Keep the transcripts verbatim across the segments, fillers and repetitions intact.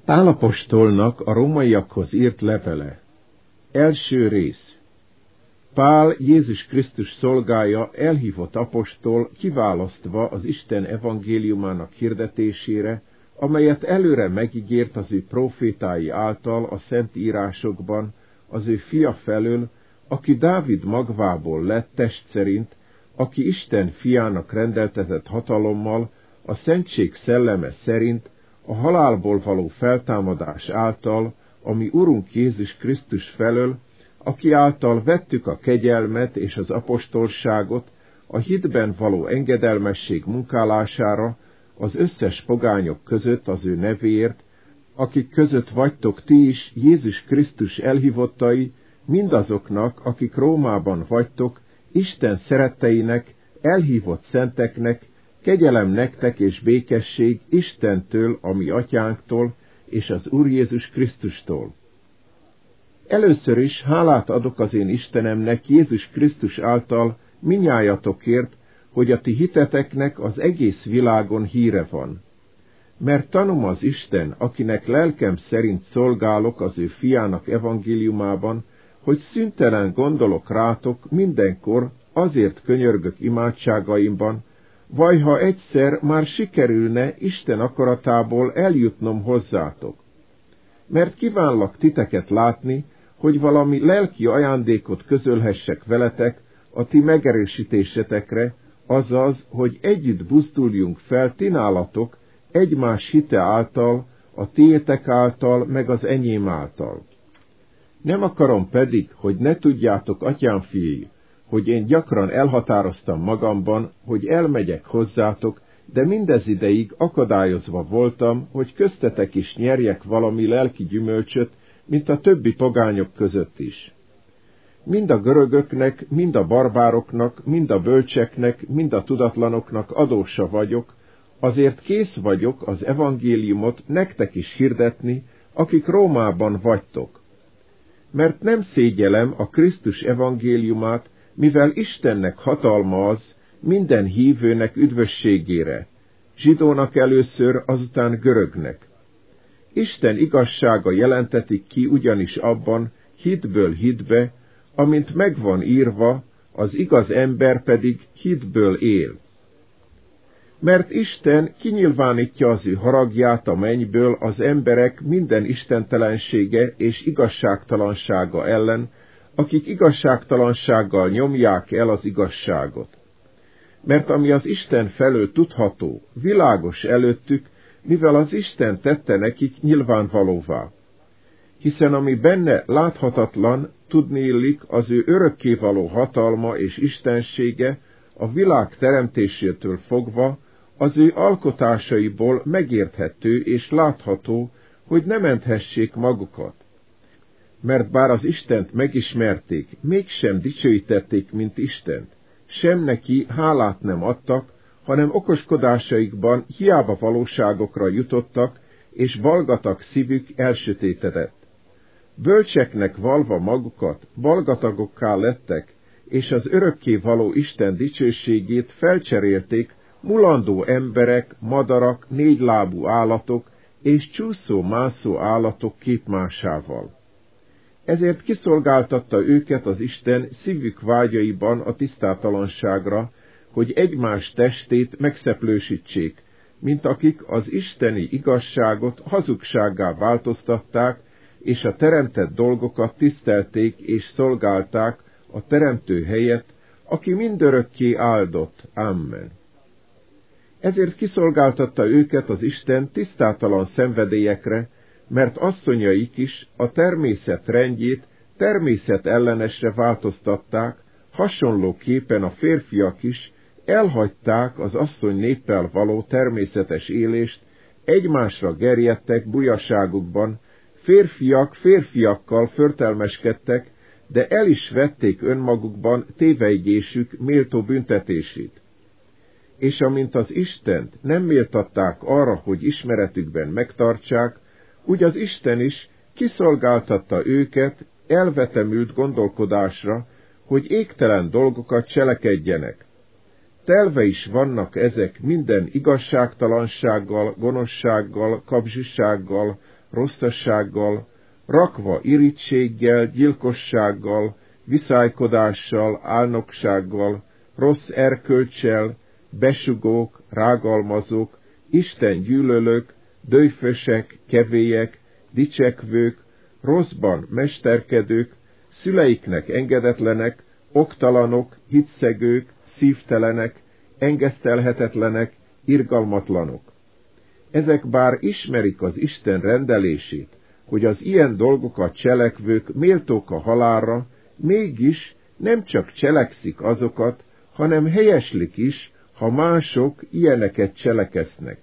Pál apostolnak a rómaiakhoz írt levele. Első rész. Pál, Jézus Krisztus szolgája, elhívott apostol, kiválasztva az Isten evangéliumának hirdetésére, amelyet előre megígért az ő prófétái által a szent írásokban, az ő fia felől, aki Dávid magvából lett test szerint, aki Isten fiának rendeltetett hatalommal, a szentség szelleme szerint, a halálból való feltámadás által, ami Urunk Jézus Krisztus felől, aki által vettük a kegyelmet és az apostolságot a hitben való engedelmesség munkálására az összes pogányok között az ő nevéért, akik között vagytok ti is Jézus Krisztus elhívottai, mindazoknak, akik Rómában vagytok, Isten szeretteinek, elhívott szenteknek, kegyelem nektek és békesség Istentől, a mi atyánktól, és az Úr Jézus Krisztustól. Először is hálát adok az én Istenemnek Jézus Krisztus által minnyájatokért, hogy a ti hiteteknek az egész világon híre van. Mert tanom az Isten, akinek lelkem szerint szolgálok az ő fiának evangéliumában, hogy szüntelen gondolok rátok mindenkor, azért könyörgök imádságaimban, vaj ha egyszer már sikerülne Isten akaratából eljutnom hozzátok. Mert kívánlak titeket látni, hogy valami lelki ajándékot közölhessek veletek a ti megerősítésetekre, azaz, hogy együtt buzduljunk fel ti nálatok egymás hite által, a tiétek által, meg az enyém által. Nem akarom pedig, hogy ne tudjátok, atyám fiai, hogy én gyakran elhatároztam magamban, hogy elmegyek hozzátok, de mindez ideig akadályozva voltam, hogy köztetek is nyerjek valami lelki gyümölcsöt, mint a többi pogányok között is. Mind a görögöknek, mind a barbároknak, mind a bölcseknek, mind a tudatlanoknak adósa vagyok, azért kész vagyok az evangéliumot nektek is hirdetni, akik Rómában vagytok. Mert nem szégyelem a Krisztus evangéliumát, mivel Istennek hatalma az minden hívőnek üdvösségére, zsidónak először, azután görögnek. Isten igazsága jelentetik ki ugyanis abban, hitből hitbe, amint megvan írva, az igaz ember pedig hitből él. Mert Isten kinyilvánítja az ő haragját a mennyből az emberek minden istentelensége és igazságtalansága ellen, akik igazságtalansággal nyomják el az igazságot. Mert ami az Isten felől tudható, világos előttük, mivel az Isten tette nekik nyilvánvalóvá. Hiszen ami benne láthatatlan, tudni illik, az ő örökkévaló hatalma és istensége a világ teremtésétől fogva, az ő alkotásaiból megérthető és látható, hogy ne menthessék magukat. Mert bár az Istent megismerték, mégsem dicsőítették, mint Istent, sem neki hálát nem adtak, hanem okoskodásaikban hiába valóságokra jutottak, és balgatag szívük elsötétedett. Bölcseknek valva magukat, balgatagokká lettek, és az örökké való Isten dicsőségét felcserélték mulandó emberek, madarak, négylábú állatok és csúszó-mászó állatok képmásával. Ezért kiszolgáltatta őket az Isten szívük vágyaiban a tisztátalanságra, hogy egymás testét megszeplősítsék, mint akik az isteni igazságot hazugsággá változtatták, és a teremtett dolgokat tisztelték és szolgálták a teremtő helyett, aki mindörökké áldott. Amen. Ezért kiszolgáltatta őket az Isten tisztátalan szenvedélyekre, mert asszonyaik is a természet rendjét természet ellenesre változtatták, hasonlóképpen a férfiak is elhagyták az asszony néppel való természetes élést, egymásra gerjedtek bujaságukban, férfiak férfiakkal förtelmeskedtek, de el is vették önmagukban tévejgésük méltó büntetését. És amint az Istent nem méltatták arra, hogy ismeretükben megtartsák, úgy az Isten is kiszolgáltatta őket elvetemült gondolkodásra, hogy égtelen dolgokat cselekedjenek. Telve is vannak ezek minden igazságtalansággal, gonoszsággal, kapzsisággal, rosszassággal, rakva irítséggel, gyilkossággal, viszálykodással, álnoksággal, rossz erkölccsel, besugók, rágalmazók, Isten gyűlölők, döjfösek, kevélyek, dicsekvők, rosszban mesterkedők, szüleiknek engedetlenek, oktalanok, hitszegők, szívtelenek, engesztelhetetlenek, irgalmatlanok. Ezek bár ismerik az Isten rendelését, hogy az ilyen dolgokat cselekvők méltók a halálra, mégis nem csak cselekszik azokat, hanem helyeslik is, ha mások ilyeneket cselekesznek.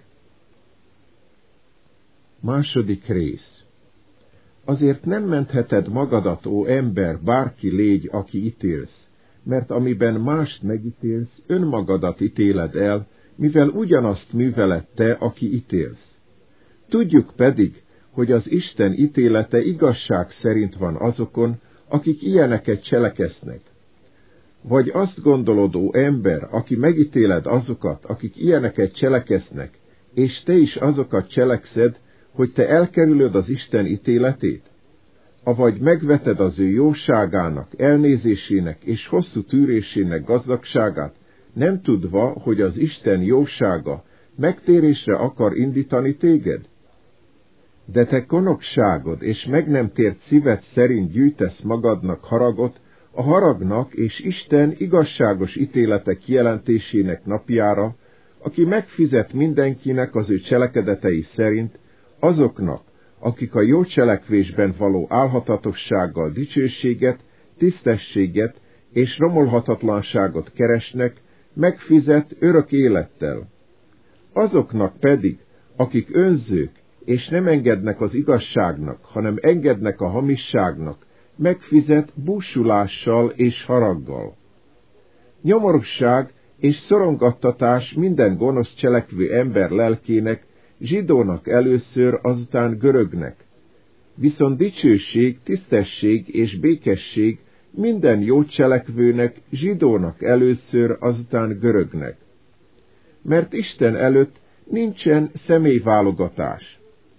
Második rész. Azért nem mentheted magadat, ó ember, bárki légy, aki ítélsz, mert amiben mást megítélsz, önmagadat ítéled el, mivel ugyanazt műveled te, aki ítélsz. Tudjuk pedig, hogy az Isten ítélete igazság szerint van azokon, akik ilyeneket cselekesznek. Vagy azt gondolod, ó ember, aki megítéled azokat, akik ilyeneket cselekesznek, és te is azokat cselekszed, hogy te elkerülöd az Isten ítéletét? Avagy megveted az ő jóságának, elnézésének és hosszú tűrésének gazdagságát, nem tudva, hogy az Isten jósága megtérésre akar indítani téged? De te konokságod és meg nem tért szíved szerint gyűjtesz magadnak haragot, a haragnak és Isten igazságos ítélete kijelentésének napjára, aki megfizet mindenkinek az ő cselekedetei szerint, azoknak, akik a jó cselekvésben való álhatatossággal dicsőséget, tisztességet és romolhatatlanságot keresnek, megfizet örök élettel. Azoknak pedig, akik önzők, és nem engednek az igazságnak, hanem engednek a hamisságnak, megfizet búsulással és haraggal. Nyomorúság és szorongattatás minden gonosz cselekvő ember lelkének, zsidónak először, azután görögnek. Viszont dicsőség, tisztesség és békesség minden jó cselekvőnek, zsidónak először, azután görögnek. Mert Isten előtt nincsen személyválogatás.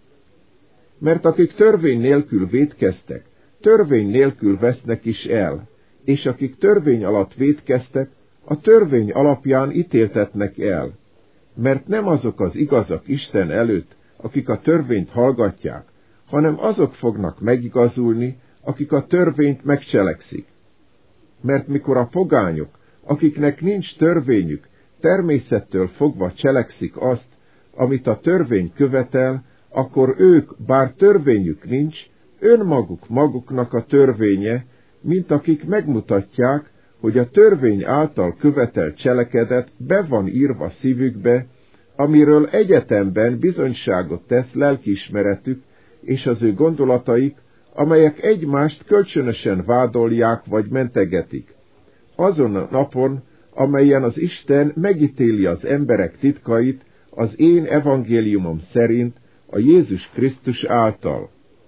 Mert akik törvény nélkül vétkeztek, törvény nélkül vesznek is el, és akik törvény alatt vétkeztek, a törvény alapján ítéltetnek el. Mert nem azok az igazak Isten előtt, akik a törvényt hallgatják, hanem azok fognak megigazulni, akik a törvényt megcselekszik. Mert mikor a pogányok, akiknek nincs törvényük, természettől fogva cselekszik azt, amit a törvény követel, akkor ők, bár törvényük nincs, önmaguk maguknak a törvénye, mint akik megmutatják, hogy a törvény által követelt cselekedet be van írva szívükbe, amiről egyetemben bizonyságot tesz lelkiismeretük és az ő gondolataik, amelyek egymást kölcsönösen vádolják vagy mentegetik. Azon a napon, amelyen az Isten megítéli az emberek titkait az én evangéliumom szerint a Jézus Krisztus által.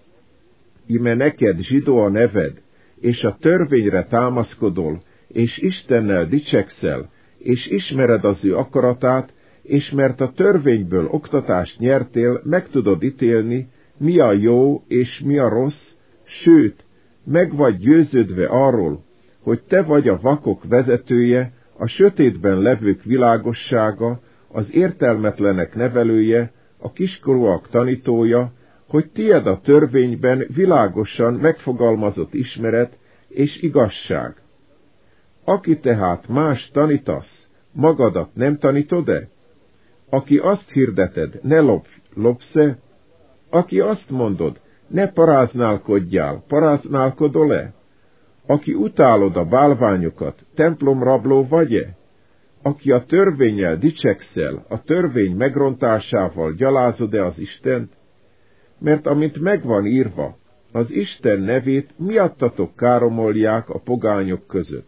Ime neked zsidó a neved, és a törvényre támaszkodol, és Istennel dicsekszel, és ismered az ő akaratát, és mert a törvényből oktatást nyertél, meg tudod ítélni, mi a jó és mi a rossz, sőt, meg vagy győződve arról, hogy te vagy a vakok vezetője, a sötétben levők világossága, az értelmetlenek nevelője, a kiskorúak tanítója, hogy tied a törvényben világosan megfogalmazott ismeret és igazság. Aki tehát más tanítasz, magadat nem tanítod-e? Aki azt hirdeted, ne lopj, lopsz-e? Aki azt mondod, ne paráználkodjál, paráználkodol-e? Aki utálod a bálványokat, templomrabló vagy-e? Aki a törvénnyel dicsekszel, a törvény megrontásával gyalázod-e az Istent? Mert amint megvan írva, az Isten nevét miattatok káromolják a pogányok között.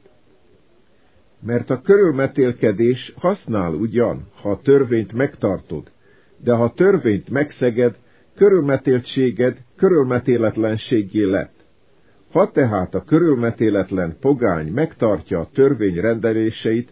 Mert a körülmetélkedés használ ugyan, ha a törvényt megtartod, de ha a törvényt megszeged, körülmetéltséged körülmetéletlenséggé lett. Ha tehát a körülmetéletlen pogány megtartja a törvény rendeléseit,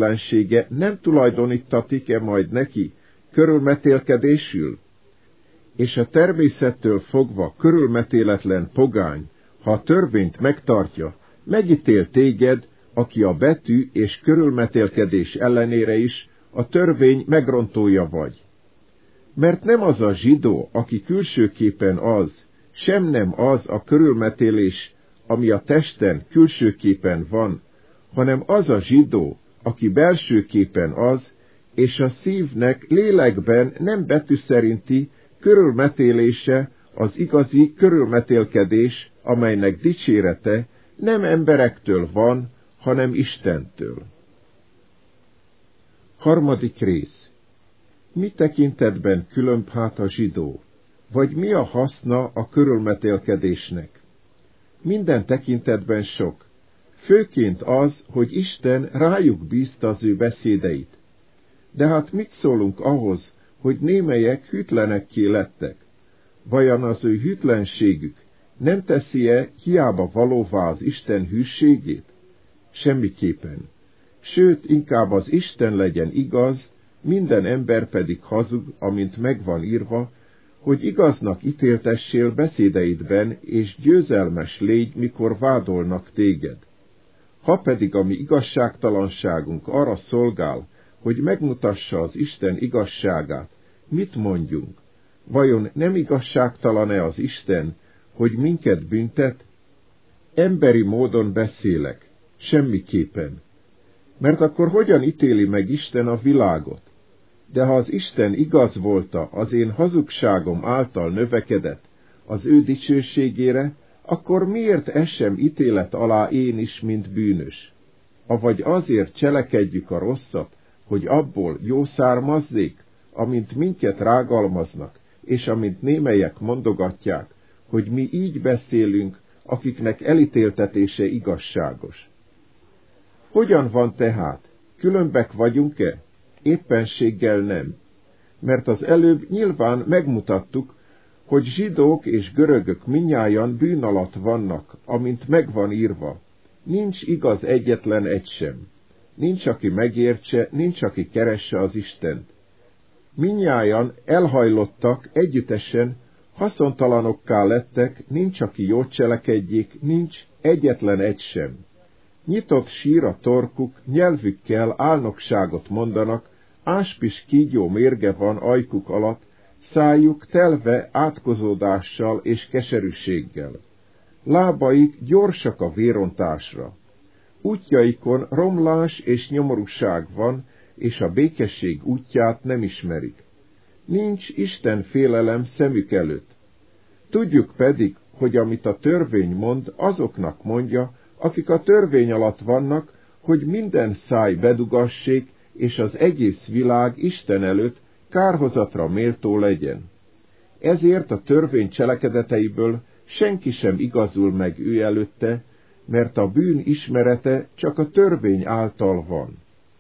körülmetéletlensége nem tulajdonítatik-e majd neki körülmetélkedésül? és a természettől fogva körülmetéletlen pogány, ha a törvényt megtartja, megítél téged, aki a betű és körülmetélkedés ellenére is a törvény megrontója vagy. Mert nem az a zsidó, aki külsőképpen az, sem nem az a körülmetélés, ami a testen külsőképpen van, hanem az a zsidó, aki belsőképpen az, és a szívnek lélekben nem betű szerinti körülmetélése az igazi körülmetélkedés, amelynek dicsérete nem emberektől van, hanem Istentől. Harmadik rész. Mi tekintetben különb hát a zsidó? Vagy mi a haszna a körülmetélkedésnek? Minden tekintetben sok. Főként az, hogy Isten rájuk bízta az ő beszédeit. De hát mit szólunk ahhoz, hogy némelyek hűtlenekké lettek? Vajon az ő hűtlenségük nem teszi-e hiába valóvá az Isten hűségét? Semmiképpen. Sőt, inkább az Isten legyen igaz, minden ember pedig hazug, amint megvan írva, hogy igaznak ítéltessél beszédeidben, és győzelmes légy, mikor vádolnak téged. Ha pedig a mi igazságtalanságunk arra szolgál, hogy megmutassa az Isten igazságát, mit mondjunk? Vajon nem igazságtalan-e az Isten, hogy minket büntet? Emberi módon beszélek, semmiképpen. Mert akkor hogyan ítéli meg Isten a világot? De ha az Isten igaz volta, az én hazugságom által növekedett az ő dicsőségére, akkor miért essem ítélet alá én is, mint bűnös? Avagy azért cselekedjük a rosszat, hogy abból jó származzék, amint minket rágalmaznak, és amint némelyek mondogatják, hogy mi így beszélünk, akiknek elítéltetése igazságos. Hogyan van tehát? Különbek vagyunk-e? Éppenséggel nem. Mert az előbb nyilván megmutattuk, hogy zsidók és görögök mindnyájan bűn alatt vannak, amint megvan írva. Nincs igaz egyetlen egy sem. Nincs, aki megértse, nincs, aki keresse az Istent. Mindnyájan elhajlottak együttesen, haszontalanokká lettek, nincs, aki jót cselekedjék, nincs egyetlen egy sem. Nyitott sír a torkuk, nyelvükkel álnokságot mondanak, áspis kígyó mérge van ajkuk alatt, szájuk telve átkozódással és keserűséggel. Lábaik gyorsak a vérontásra. Útjaikon romlás és nyomorúság van, és a békesség útját nem ismerik. Nincs Isten félelem szemük előtt. Tudjuk pedig, hogy amit a törvény mond, azoknak mondja, akik a törvény alatt vannak, hogy minden száj bedugassék, és az egész világ Isten előtt kárhozatra méltó legyen. Ezért a törvény cselekedeteiből senki sem igazul meg ő előtte, mert a bűn ismerete csak a törvény által van.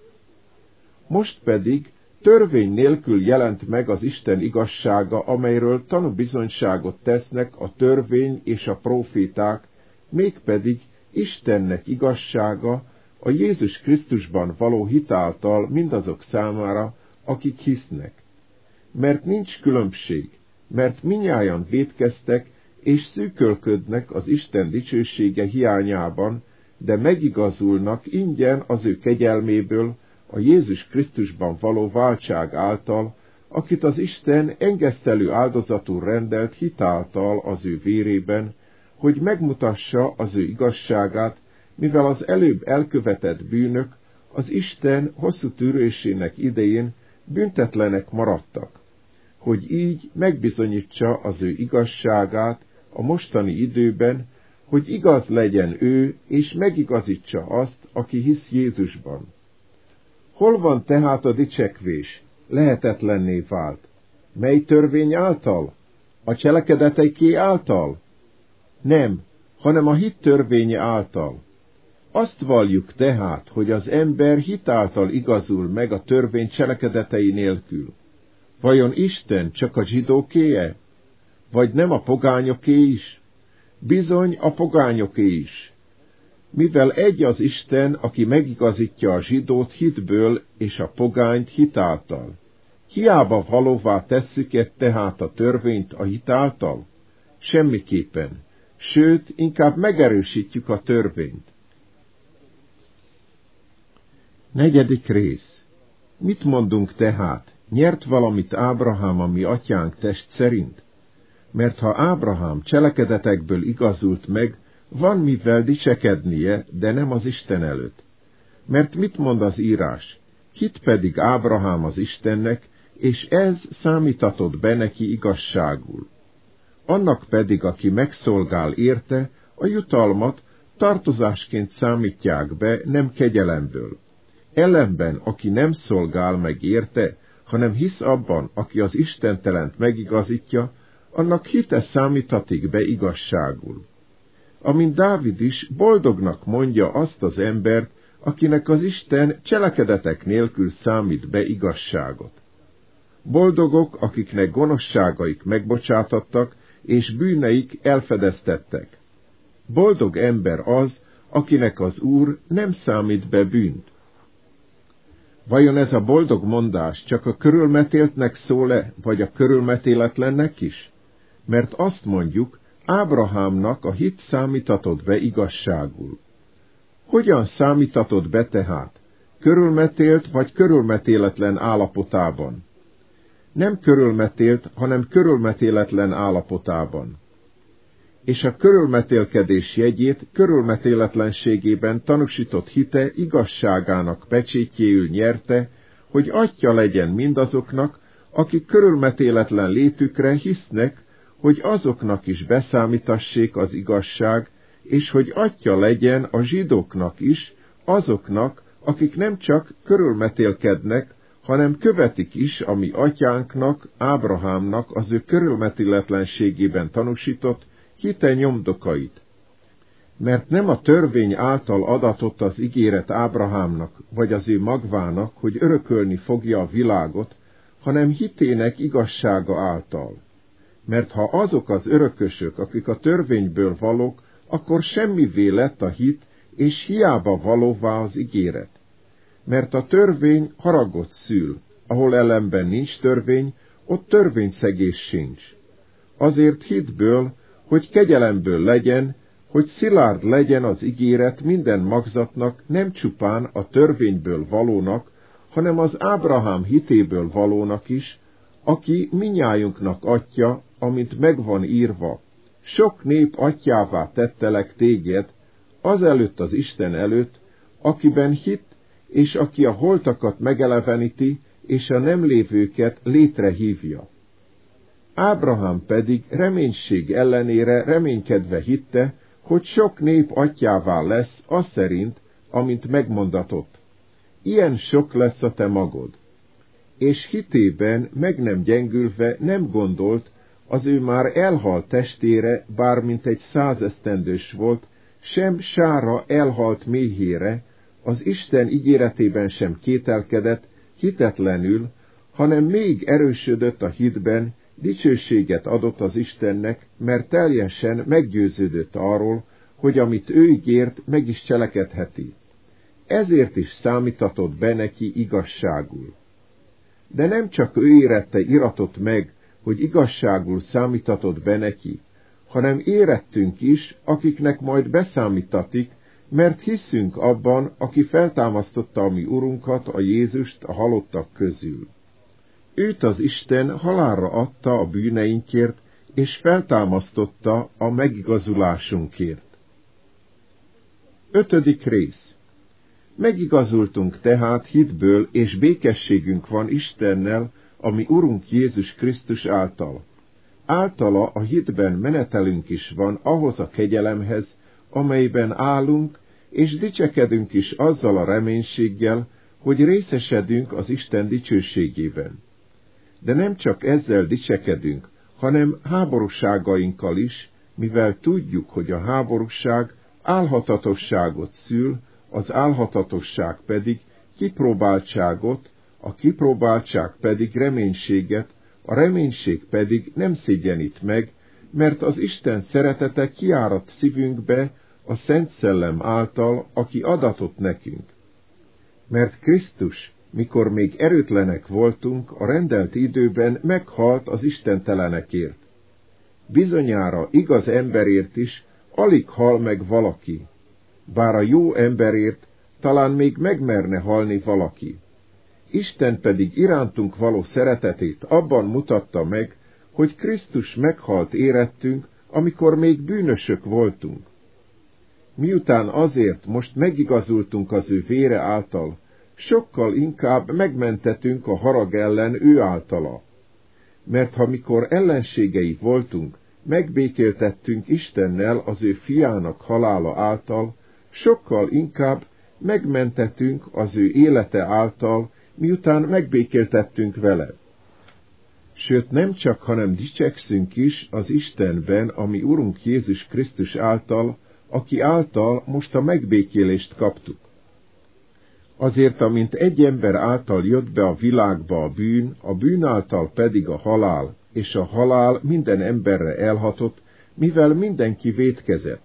Most pedig törvény nélkül jelent meg az Isten igazsága, amelyről tanúbizonyságot tesznek a törvény és a próféták, mégpedig Istennek igazsága a Jézus Krisztusban való hit által mindazok számára, akik hisznek. Mert nincs különbség, mert mindnyájan vétkeztek és szűkölködnek az Isten dicsősége hiányában, de megigazulnak ingyen az ő kegyelméből, a Jézus Krisztusban való váltság által, akit az Isten engesztelő áldozatul rendelt hitáltal az ő vérében, hogy megmutassa az ő igazságát, mivel az előbb elkövetett bűnök az Isten hosszú tűrésének idején büntetlenek maradtak, hogy így megbizonyítsa az ő igazságát a mostani időben, hogy igaz legyen ő, és megigazítsa azt, aki hisz Jézusban. Hol van tehát a dicsekvés? Lehetetlenné vált. Mely törvény által? A cselekedeteiké által? Nem, hanem a hit törvénye által. Azt valljuk tehát, hogy az ember hit által igazul meg a törvény cselekedetei nélkül. Vajon Isten csak a zsidóké-e? Vagy nem a pogányoké is? Bizony a pogányoké is. Mivel egy az Isten, aki megigazítja a zsidót hitből és a pogányt hit által. Hiába valóvá tesszük-e tehát a törvényt a hit által? Semmiképpen, sőt, inkább megerősítjük a törvényt. Negyedik rész. Mit mondunk tehát? Nyert valamit Ábrahám a mi atyánk test szerint? Mert ha Ábrahám cselekedetekből igazult meg, van mivel dicsekednie, de nem az Isten előtt. Mert mit mond az írás? Hit pedig Ábrahám az Istennek, és ez számítatott be neki igazságul. Annak pedig, aki megszolgál érte, a jutalmat tartozásként számítják be, nem kegyelemből. Ellenben, aki nem szolgál meg érte, hanem hisz abban, aki az istentelent megigazítja, annak hite számítatik be igazságul. Amint Dávid is boldognak mondja azt az embert, akinek az Isten cselekedetek nélkül számít be igazságot. Boldogok, akiknek gonoszságaik megbocsátattak, és bűneik elfedeztettek. Boldog ember az, akinek az Úr nem számít be bűnt. Vajon ez a boldog mondás csak a körülmetéltnek szól-e, vagy a körülmetéletlennek is? Mert azt mondjuk, Ábrahámnak a hit számítatott be igazságul. Hogyan számítatott be tehát? Körülmetélt vagy körülmetéletlen állapotában? Nem körülmetélt, hanem körülmetéletlen állapotában. És a körülmetélkedés jegyét körülmetéletlenségében tanúsított hite igazságának pecsétjéül nyerte, hogy atya legyen mindazoknak, akik körülmetéletlen létükre hisznek, hogy azoknak is beszámítassék az igazság, és hogy atya legyen a zsidóknak is, azoknak, akik nem csak körülmetélkednek, hanem követik is a mi atyánknak, Ábrahámnak az ő körülmetéletlenségében tanúsított hite nyomdokait. Mert nem a törvény által adatott az ígéret Ábrahámnak, vagy az ő magvának, hogy örökölni fogja a világot, hanem hitének igazsága által. Mert ha azok az örökösök, akik a törvényből valók, akkor semmivé lett a hit, és hiába valóvá az ígéret. Mert a törvény haragot szül, ahol ellenben nincs törvény, ott törvényszegés sincs. Azért hitből, hogy kegyelemből legyen, hogy szilárd legyen az ígéret minden magzatnak, nem csupán a törvényből valónak, hanem az Ábrahám hitéből valónak is, aki minnyájunknak atya, amint megvan írva. Sok nép atyává tettelek téged, azelőtt az Isten előtt, akiben hit, és aki a holtakat megeleveníti, és a nem lévőket létrehívja. Ábrahám pedig reménység ellenére reménykedve hitte, hogy sok nép atyává lesz, az szerint, amint megmondatott. Ilyen sok lesz a te magod. És hitében meg nem gyengülve nem gondolt, az ő már elhalt testére, bármint egy százesztendős volt, sem Sára elhalt méhére, az Isten ígéretében sem kételkedett, hitetlenül, hanem még erősödött a hitben, dicsőséget adott az Istennek, mert teljesen meggyőződött arról, hogy amit ő ígért, meg is cselekedheti. Ezért is számítatott be neki igazságul. De nem csak ő érette iratot meg, hogy igazságul számítatott be neki, hanem érettünk is, akiknek majd beszámítatik, mert hiszünk abban, aki feltámasztotta a mi Urunkat, a Jézust a halottak közül. Őt az Isten halálra adta a bűneinkért, és feltámasztotta a megigazulásunkért. Ötödik rész. Megigazultunk tehát hitből, és békességünk van Istennel, a mi Urunk Jézus Krisztus által. Általa a hitben menetelünk is van ahhoz a kegyelemhez, amelyben állunk, és dicsekedünk is azzal a reménységgel, hogy részesedünk az Isten dicsőségében. De nem csak ezzel dicsekedünk, hanem háborúságainkkal is, mivel tudjuk, hogy a háborúság álhatatosságot szül, az álhatatosság pedig kipróbáltságot, a kipróbáltság pedig reménységet, a reménység pedig nem szégyenít meg, mert az Isten szeretete kiáradt szívünkbe a Szent Szellem által, aki adatott nekünk. Mert Krisztus mikor még erőtlenek voltunk, a rendelt időben meghalt az istentelenekért. Bizonyára igaz emberért is alig hal meg valaki, bár a jó emberért talán még megmerne halni valaki. Isten pedig irántunk való szeretetét abban mutatta meg, hogy Krisztus meghalt érettünk, amikor még bűnösök voltunk. Miután azért most megigazultunk az ő vére által, sokkal inkább megmentetünk a harag ellen ő általa. Mert ha mikor ellenségei voltunk, megbékéltettünk Istennel az ő fiának halála által, sokkal inkább megmentetünk az ő élete által, miután megbékéltettünk vele. Sőt, nem csak, hanem dicsekszünk is az Istenben, ami Urunk Jézus Krisztus által, aki által most a megbékélést kaptuk. Azért, amint egy ember által jött be a világba a bűn, a bűn által pedig a halál, és a halál minden emberre elhatott, mivel mindenki vétkezett.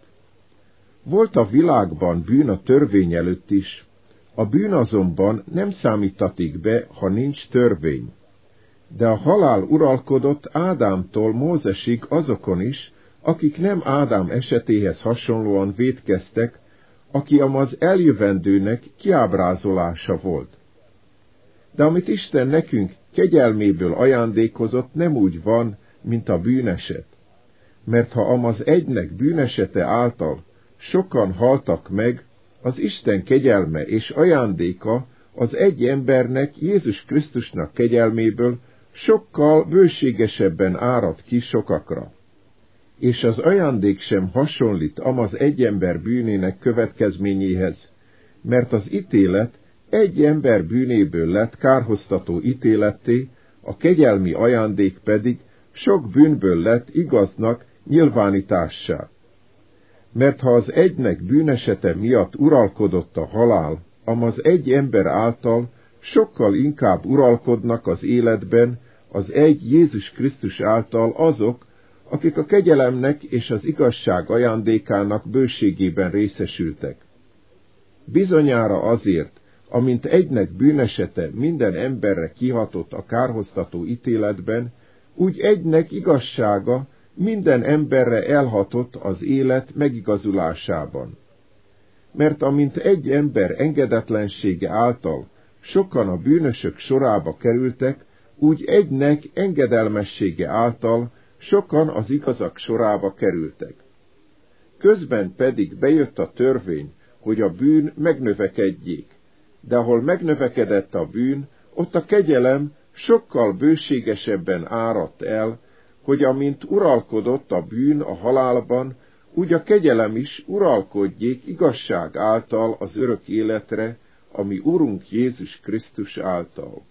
Volt a világban bűn a törvény előtt is, a bűn azonban nem számítatik be, ha nincs törvény. De a halál uralkodott Ádámtól Mózesig azokon is, akik nem Ádám esetéhez hasonlóan vétkeztek, aki amaz eljövendőnek kiábrázolása volt. De amit Isten nekünk kegyelméből ajándékozott, nem úgy van, mint a bűneset. Mert ha amaz egynek bűnesete által sokan haltak meg, az Isten kegyelme és ajándéka az egy embernek, Jézus Krisztusnak kegyelméből sokkal bőségesebben árad ki sokakra. És az ajándék sem hasonlít amaz egy ember bűnének következményéhez, mert az ítélet egy ember bűnéből lett kárhoztató ítéletté, a kegyelmi ajándék pedig sok bűnből lett igaznak nyilvánítássá. Mert ha az egynek bűnesete miatt uralkodott a halál, amaz egy ember által sokkal inkább uralkodnak az életben az egy Jézus Krisztus által azok, akik a kegyelemnek és az igazság ajándékának bőségében részesültek. Bizonyára azért, amint egynek bűnesete minden emberre kihatott a kárhoztató ítéletben, úgy egynek igazsága minden emberre elhatott az élet megigazulásában. Mert amint egy ember engedetlensége által sokan a bűnösök sorába kerültek, úgy egynek engedelmessége által sokan az igazak sorába kerültek. Közben pedig bejött a törvény, hogy a bűn megnövekedjék, de ahol megnövekedett a bűn, ott a kegyelem sokkal bőségesebben áradt el, hogy amint uralkodott a bűn a halálban, úgy a kegyelem is uralkodjék igazság által az örök életre, ami Urunk Jézus Krisztus által.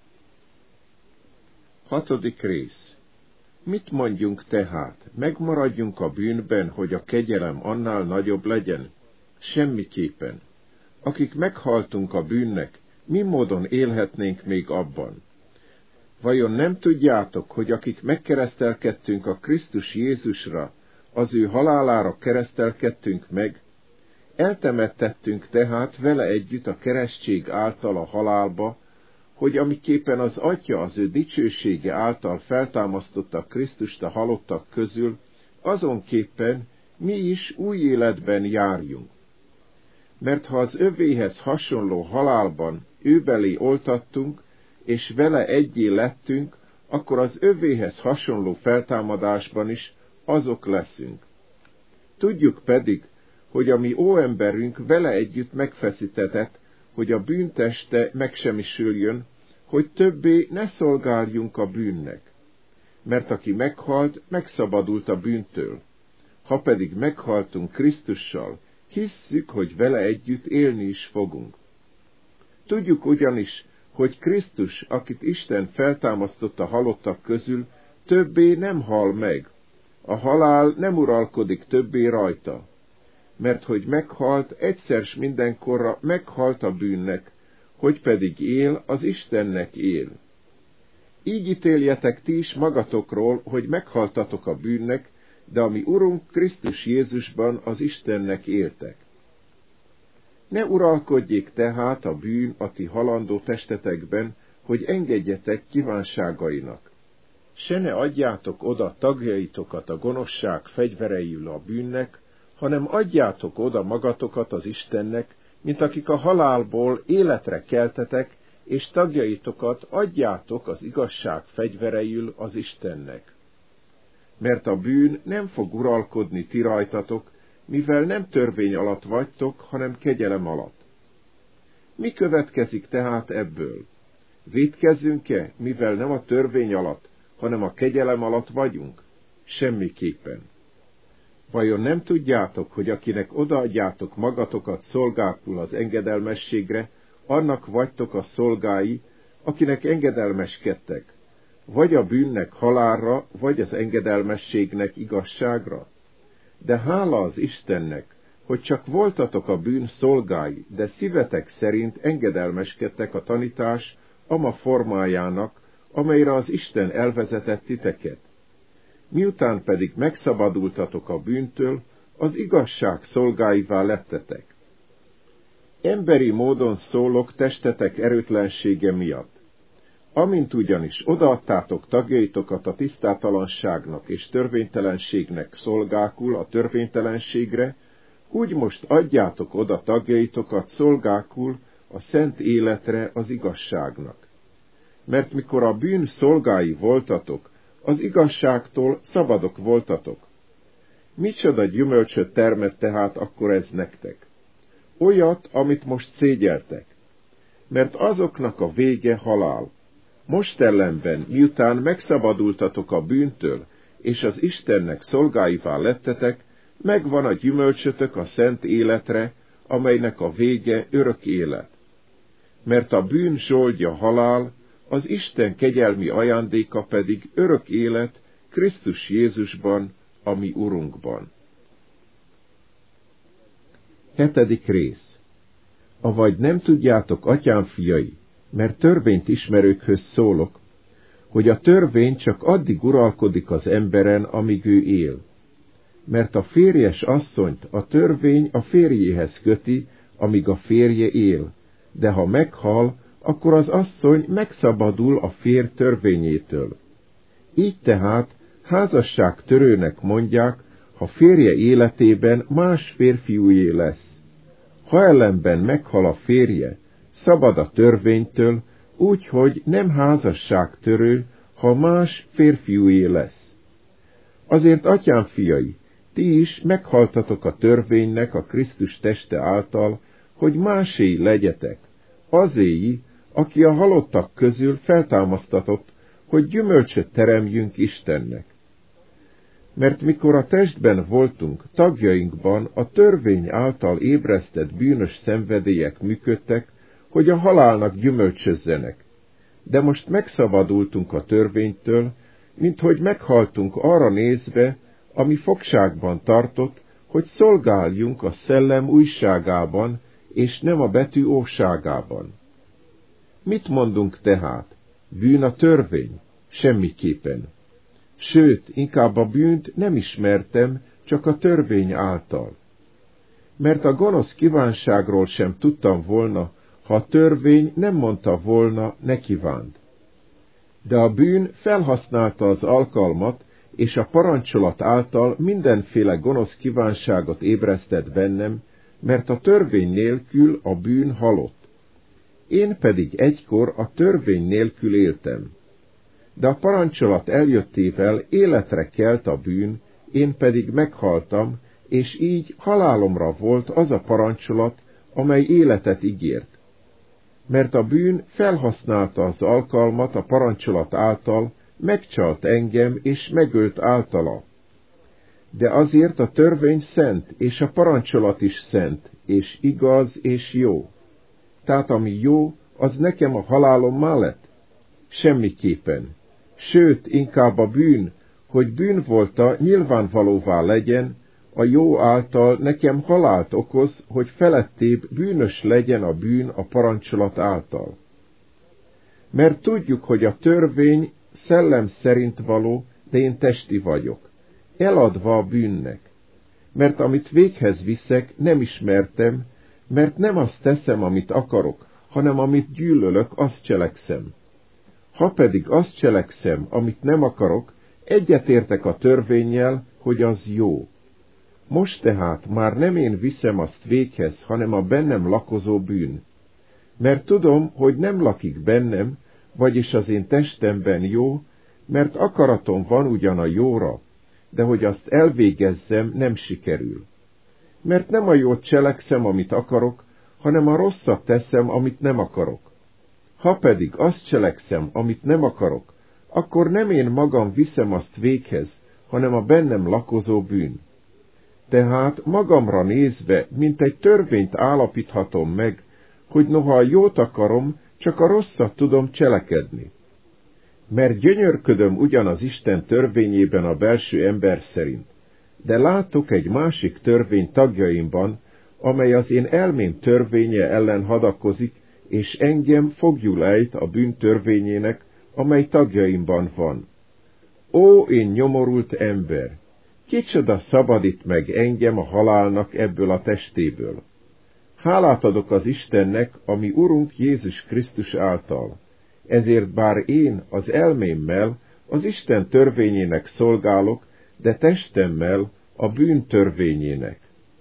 Hatodik rész. Mit mondjunk tehát? Megmaradjunk a bűnben, hogy a kegyelem annál nagyobb legyen? Semmiképpen. Akik meghaltunk a bűnnek, mi módon élhetnénk még abban? Vajon nem tudjátok, hogy akik megkeresztelkedtünk a Krisztus Jézusra, az ő halálára keresztelkedtünk meg? Eltemettettünk tehát vele együtt a keresztség által a halálba, hogy amiképpen az Atya az ő dicsősége által feltámasztotta Krisztust a halottak közül, azonképpen mi is új életben járjunk. Mert ha az övéhez hasonló halálban őbelé oltattunk, és vele egyé lettünk, akkor az övéhez hasonló feltámadásban is azok leszünk. Tudjuk pedig, hogy a mi óemberünk vele együtt megfeszítetett, hogy a bűnteste megsemmisüljön, hogy többé ne szolgáljunk a bűnnek. Mert aki meghalt, megszabadult a bűntől. Ha pedig meghaltunk Krisztussal, hisszük, hogy vele együtt élni is fogunk. Tudjuk ugyanis, hogy Krisztus, akit Isten feltámasztott a halottak közül, többé nem hal meg. A halál nem uralkodik többé rajta. Mert hogy meghalt, egyszer s mindenkorra meghalt a bűnnek, hogy pedig él, az Istennek él. Így ítéljetek ti is magatokról, hogy meghaltatok a bűnnek, de ami Urunk Krisztus Jézusban az Istennek éltek. Ne uralkodjék tehát a bűn a ti halandó testetekben, hogy engedjetek kívánságainak. Se ne adjátok oda tagjaitokat a gonoszság fegyvereiül a bűnnek, hanem adjátok oda magatokat az Istennek, mint akik a halálból életre keltetek, és tagjaitokat adjátok az igazság fegyvereiül az Istennek. Mert a bűn nem fog uralkodni ti rajtatok, mivel nem törvény alatt vagytok, hanem kegyelem alatt. Mi következik tehát ebből? Vétkezzünk-e, mivel nem a törvény alatt, hanem a kegyelem alatt vagyunk? Semmiképpen. Vajon nem tudjátok, hogy akinek odaadjátok magatokat szolgákul az engedelmességre, annak vagytok a szolgái, akinek engedelmeskedtek, vagy a bűnnek halálra, vagy az engedelmességnek igazságra? De hála az Istennek, hogy csak voltatok a bűn szolgái, de szívetek szerint engedelmeskedtek a tanítás ama formájának, amelyre az Isten elvezetett titeket. Miután pedig megszabadultatok a bűntől, az igazság szolgáivá lettetek. Emberi módon szólok testetek erőtlensége miatt. Amint ugyanis odaadtátok tagjaitokat a tisztátalanságnak és törvénytelenségnek szolgákul a törvénytelenségre, úgy most adjátok oda tagjaitokat szolgákul a szent életre az igazságnak. Mert mikor a bűn szolgái voltatok, az igazságtól szabadok voltatok. Micsoda gyümölcsöt termett tehát akkor ez nektek? Olyat, amit most szégyeltek. Mert azoknak a vége halál. Most ellenben, miután megszabadultatok a bűntől, és az Istennek szolgáivá lettetek, megvan a gyümölcsötök a szent életre, amelynek a vége örök élet. Mert a bűn zsoldja halál, az Isten kegyelmi ajándéka pedig örök élet Krisztus Jézusban, a mi Urunkban. Hetedik rész. Avagy nem tudjátok, atyám fiai, mert törvényt ismerőkhöz szólok, hogy a törvény csak addig uralkodik az emberen, amíg ő él. Mert a férjes asszonyt a törvény a férjéhez köti, amíg a férje él, de ha meghal, akkor az asszony megszabadul a férj törvényétől. Így tehát házasságtörőnek mondják, ha férje életében más férfiújé lesz. Ha ellenben meghal a férje, szabad a törvénytől, úgyhogy nem házasságtörő, ha más férfiújé lesz. Azért, atyám fiai, ti is meghaltatok a törvénynek a Krisztus teste által, hogy másé legyetek, azéi, aki a halottak közül feltámasztatott, hogy gyümölcsöt teremjünk Istennek. Mert mikor a testben voltunk, tagjainkban a törvény által ébresztett bűnös szenvedélyek működtek, hogy a halálnak gyümölcsözzenek. De most megszabadultunk a törvénytől, minthogy meghaltunk arra nézve, ami fogságban tartott, hogy szolgáljunk a szellem újságában, és nem a betű óságában. Mit mondunk tehát? Bűn a törvény? Semmiképpen. Sőt, inkább a bűnt nem ismertem, csak a törvény által. Mert a gonosz kívánságról sem tudtam volna, ha a törvény nem mondta volna, ne kívánd. De a bűn felhasználta az alkalmat, és a parancsolat által mindenféle gonosz kívánságot ébresztett bennem, mert a törvény nélkül a bűn halott. Én pedig egykor a törvény nélkül éltem. De a parancsolat eljöttével életre kelt a bűn, én pedig meghaltam, és így halálomra volt az a parancsolat, amely életet ígért. Mert a bűn felhasználta az alkalmat a parancsolat által, megcsalt engem, és megölt általa. De azért a törvény szent, és a parancsolat is szent, és igaz, és jó. Tehát ami jó, az nekem a halálommá lett? Semmiképpen. Sőt, inkább a bűn, hogy bűn volta, nyilvánvalóvá legyen, a jó által nekem halált okoz, hogy felettébb bűnös legyen a bűn a parancsolat által. Mert tudjuk, hogy a törvény szellem szerint való, de én testi vagyok, eladva a bűnnek. Mert amit véghez viszek, nem ismertem, mert nem azt teszem, amit akarok, hanem amit gyűlölök, azt cselekszem. Ha pedig azt cselekszem, amit nem akarok, egyetértek a törvénnyel, hogy az jó. Most tehát már nem én viszem azt véghez, hanem a bennem lakozó bűn. Mert tudom, hogy nem lakik bennem, vagyis az én testemben jó, mert akaratom van ugyan a jóra, de hogy azt elvégezzem, nem sikerül. Mert nem a jót cselekszem, amit akarok, hanem a rosszat teszem, amit nem akarok. Ha pedig azt cselekszem, amit nem akarok, akkor nem én magam viszem azt véghez, hanem a bennem lakozó bűn. Tehát magamra nézve, mint egy törvényt állapíthatom meg, hogy noha a jót akarom, csak a rosszat tudom cselekedni. Mert gyönyörködöm ugyan az Isten törvényében a belső ember szerint, de látok egy másik törvény tagjaimban, amely az én elmém törvénye ellen hadakozik, és engem foglyul ejt a bűn törvényének, amely tagjaimban van. Ó, én nyomorult ember! Kicsoda szabadít meg engem a halálnak ebből a testéből? Hálát adok az Istennek, ami Urunk Jézus Krisztus által. Ezért bár én az elmémmel az Isten törvényének szolgálok, de testemmel a bűn törvényének.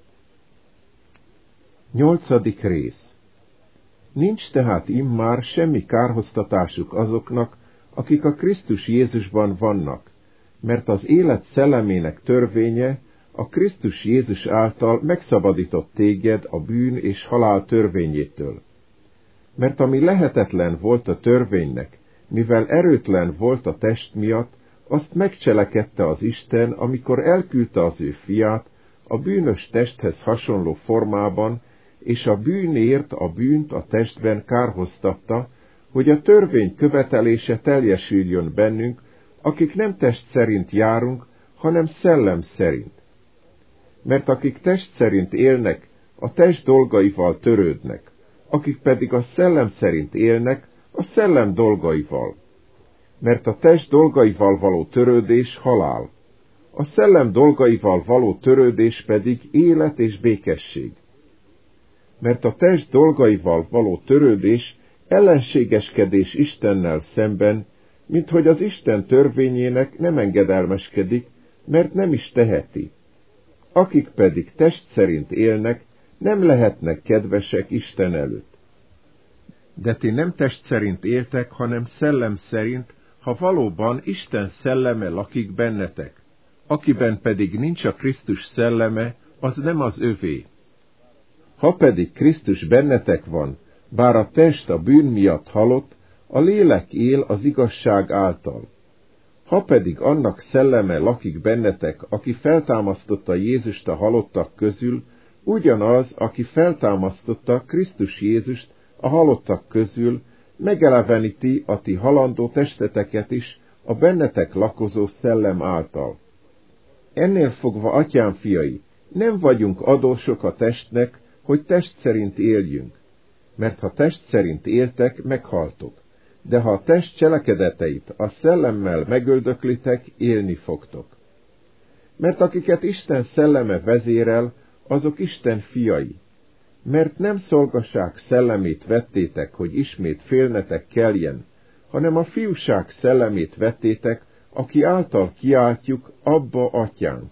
Nyolcadik rész. Nincs tehát immár semmi kárhoztatásuk azoknak, akik a Krisztus Jézusban vannak, mert az élet szellemének törvénye a Krisztus Jézus által megszabadított téged a bűn és halál törvényétől. Mert ami lehetetlen volt a törvénynek, mivel erőtlen volt a test miatt, azt megcselekedte az Isten, amikor elküldte az ő fiát a bűnös testhez hasonló formában, és a bűnért a bűnt a testben kárhoztatta, hogy a törvény követelése teljesüljön bennünk, akik nem test szerint járunk, hanem szellem szerint. Mert akik test szerint élnek, a test dolgaival törődnek, akik pedig a szellem szerint élnek, a szellem dolgaival. Mert a test dolgaival való törődés halál, a szellem dolgaival való törődés pedig élet és békesség. Mert a test dolgaival való törődés ellenségeskedés Istennel szemben, minthogy az Isten törvényének nem engedelmeskedik, mert nem is teheti. Akik pedig test szerint élnek, nem lehetnek kedvesek Isten előtt. De ti nem test szerint éltek, hanem szellem szerint, ha valóban Isten szelleme lakik bennetek. Akiben pedig nincs a Krisztus szelleme, az nem az övé. Ha pedig Krisztus bennetek van, bár a test a bűn miatt halott, a lélek él az igazság által. Ha pedig annak szelleme lakik bennetek, aki feltámasztotta Jézust a halottak közül, ugyanaz, aki feltámasztotta Krisztus Jézust a halottak közül, megeleveníti a ti halandó testeteket is a bennetek lakozó szellem által. Ennél fogva, atyám fiai, nem vagyunk adósok a testnek, hogy test szerint éljünk, mert ha test szerint éltek, meghaltok, de ha a test cselekedeteit a szellemmel megöldöklitek, élni fogtok. Mert akiket Isten szelleme vezérel, azok Isten fiai, mert nem szolgaság szellemét vettétek, hogy ismét félnetek keljen, hanem a fiúság szellemét vettétek, aki által kiáltjuk, Abba, atyánk.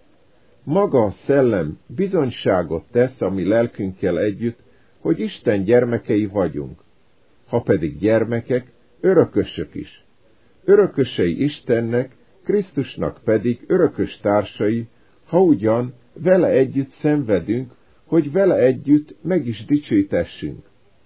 Maga a szellem bizonyságot tesz a mi lelkünkkel együtt, hogy Isten gyermekei vagyunk. Ha pedig gyermekek, örökösök is. Örökösei Istennek, Krisztusnak pedig örökös társai, ha ugyan vele együtt szenvedünk, hogy vele együtt meg is dicsőítessünk.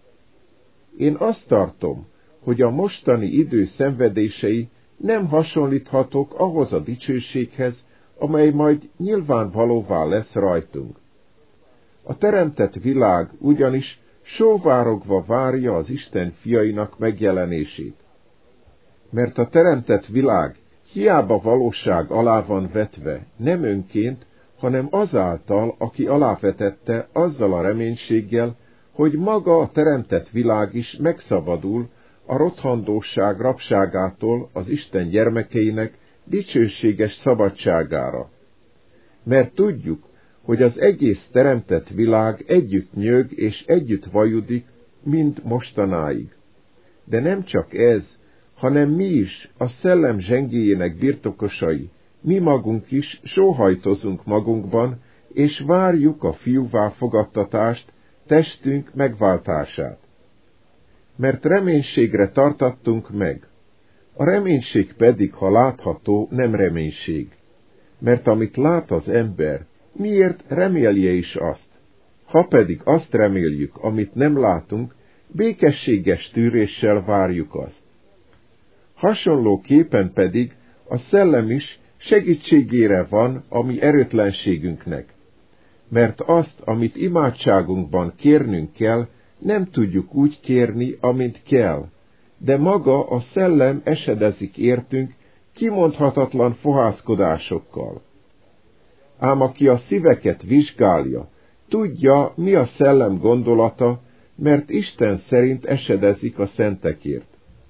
Én azt tartom, hogy a mostani idő szenvedései nem hasonlíthatók ahhoz a dicsőséghez, amely majd nyilvánvalóvá lesz rajtunk. A teremtett világ ugyanis sóvárogva várja az Isten fiainak megjelenését. Mert a teremtett világ hiába valóság alá van vetve, nem önként, hanem azáltal, aki alávetette azzal a reménységgel, hogy maga a teremtett világ is megszabadul a rothandóság rabságától az Isten gyermekeinek dicsőséges szabadságára. Mert tudjuk, hogy az egész teremtett világ együtt nyög és együtt vajudik, mind mostanáig. De nem csak ez, hanem mi is, a szellem zsengéjének birtokosai, mi magunk is sóhajtozunk magunkban, és várjuk a fiúvá fogadtatást, testünk megváltását. Mert reménységre tartattunk meg. A reménység pedig, ha látható, nem reménység. Mert amit lát az ember, miért remélje is azt? Ha pedig azt reméljük, amit nem látunk, békességes tűréssel várjuk azt. Hasonlóképpen pedig a szellem is segítségére van a mi erőtlenségünknek. Mert azt, amit imádságunkban kérnünk kell, nem tudjuk úgy kérni, amint kell, de maga a szellem esedezik értünk kimondhatatlan fohászkodásokkal. Ám aki a szíveket vizsgálja, tudja, mi a szellem gondolata, mert Isten szerint esedezik a szentekért.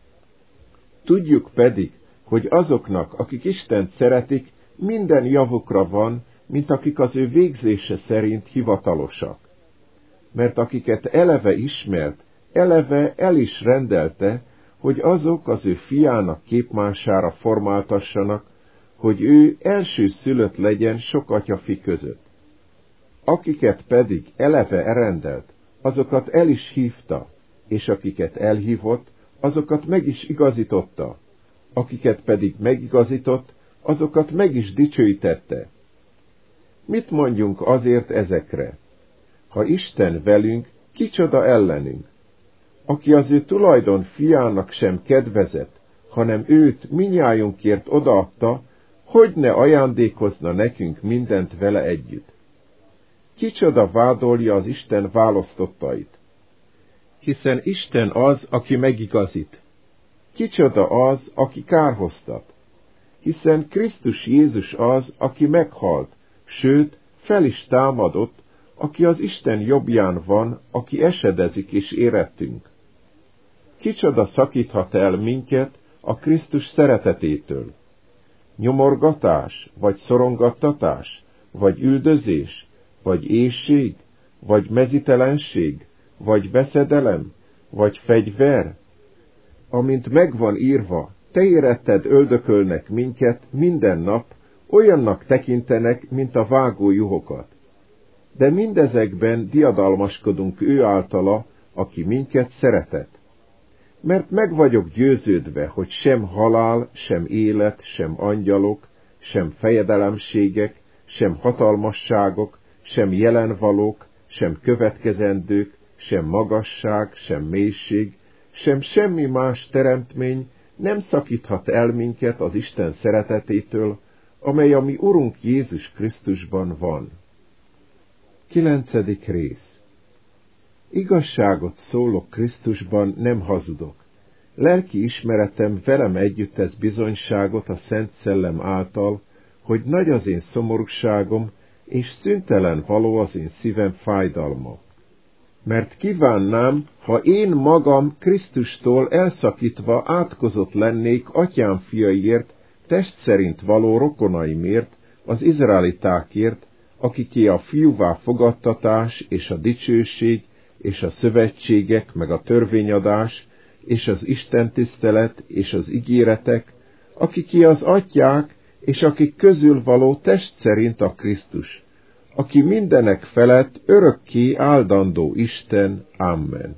Tudjuk pedig, hogy azoknak, akik Istent szeretik, minden javukra van, mint akik az ő végzése szerint hivatalosak. Mert akiket eleve ismert, eleve el is rendelte, hogy azok az ő fiának képmására formáltassanak, hogy ő első szülött legyen sok atyafi között. Akiket pedig eleve elrendelt, azokat el is hívta, és akiket elhívott, azokat meg is igazította, akiket pedig megigazított, azokat meg is dicsőítette. Mit mondjunk azért ezekre? Ha Isten velünk, kicsoda ellenünk? Aki az ő tulajdon fiának sem kedvezett, hanem őt minnyájunkért odaadta, hogy ne ajándékozna nekünk mindent vele együtt. Kicsoda vádolja az Isten választottait? Hiszen Isten az, aki megigazít. Kicsoda az, aki kárhoztat? Hiszen Krisztus Jézus az, aki meghalt, sőt, fel is támadott, aki az Isten jobbján van, aki esedezik és érettünk. Kicsoda szakíthat el minket a Krisztus szeretetétől? Nyomorgatás, vagy szorongattatás, vagy üldözés, vagy éhség, vagy mezítelenség, vagy veszedelem, vagy fegyver? Amint megvan írva, te éretted öldökölnek minket minden nap, olyannak tekintenek, mint a vágó juhokat. De mindezekben diadalmaskodunk ő általa, aki minket szeretett. Mert meg vagyok győződve, hogy sem halál, sem élet, sem angyalok, sem fejedelemségek, sem hatalmasságok, sem jelenvalók, sem következendők, sem magasság, sem mélység, sem semmi más teremtmény nem szakíthat el minket az Isten szeretetétől, amely a mi Urunk Jézus Krisztusban van. Kilencedik rész. Igazságot szólok Krisztusban, nem hazudok. Lelki ismeretem velem együtt tesz bizonyságot a Szent Szellem által, hogy nagy az én szomorúságom, és szüntelen való az én szívem fájdalma. Mert kívánnám, ha én magam Krisztustól elszakítva átkozott lennék atyám fiaiért, test szerint való rokonaimért, az izraelitákért, akiké a fiúvá fogadtatás és a dicsőség és a szövetségek meg a törvényadás és az istentisztelet és az ígéretek, akiké az atyák és akik közül való test szerint a Krisztus, aki mindenek felett örökké áldandó Isten. Amen.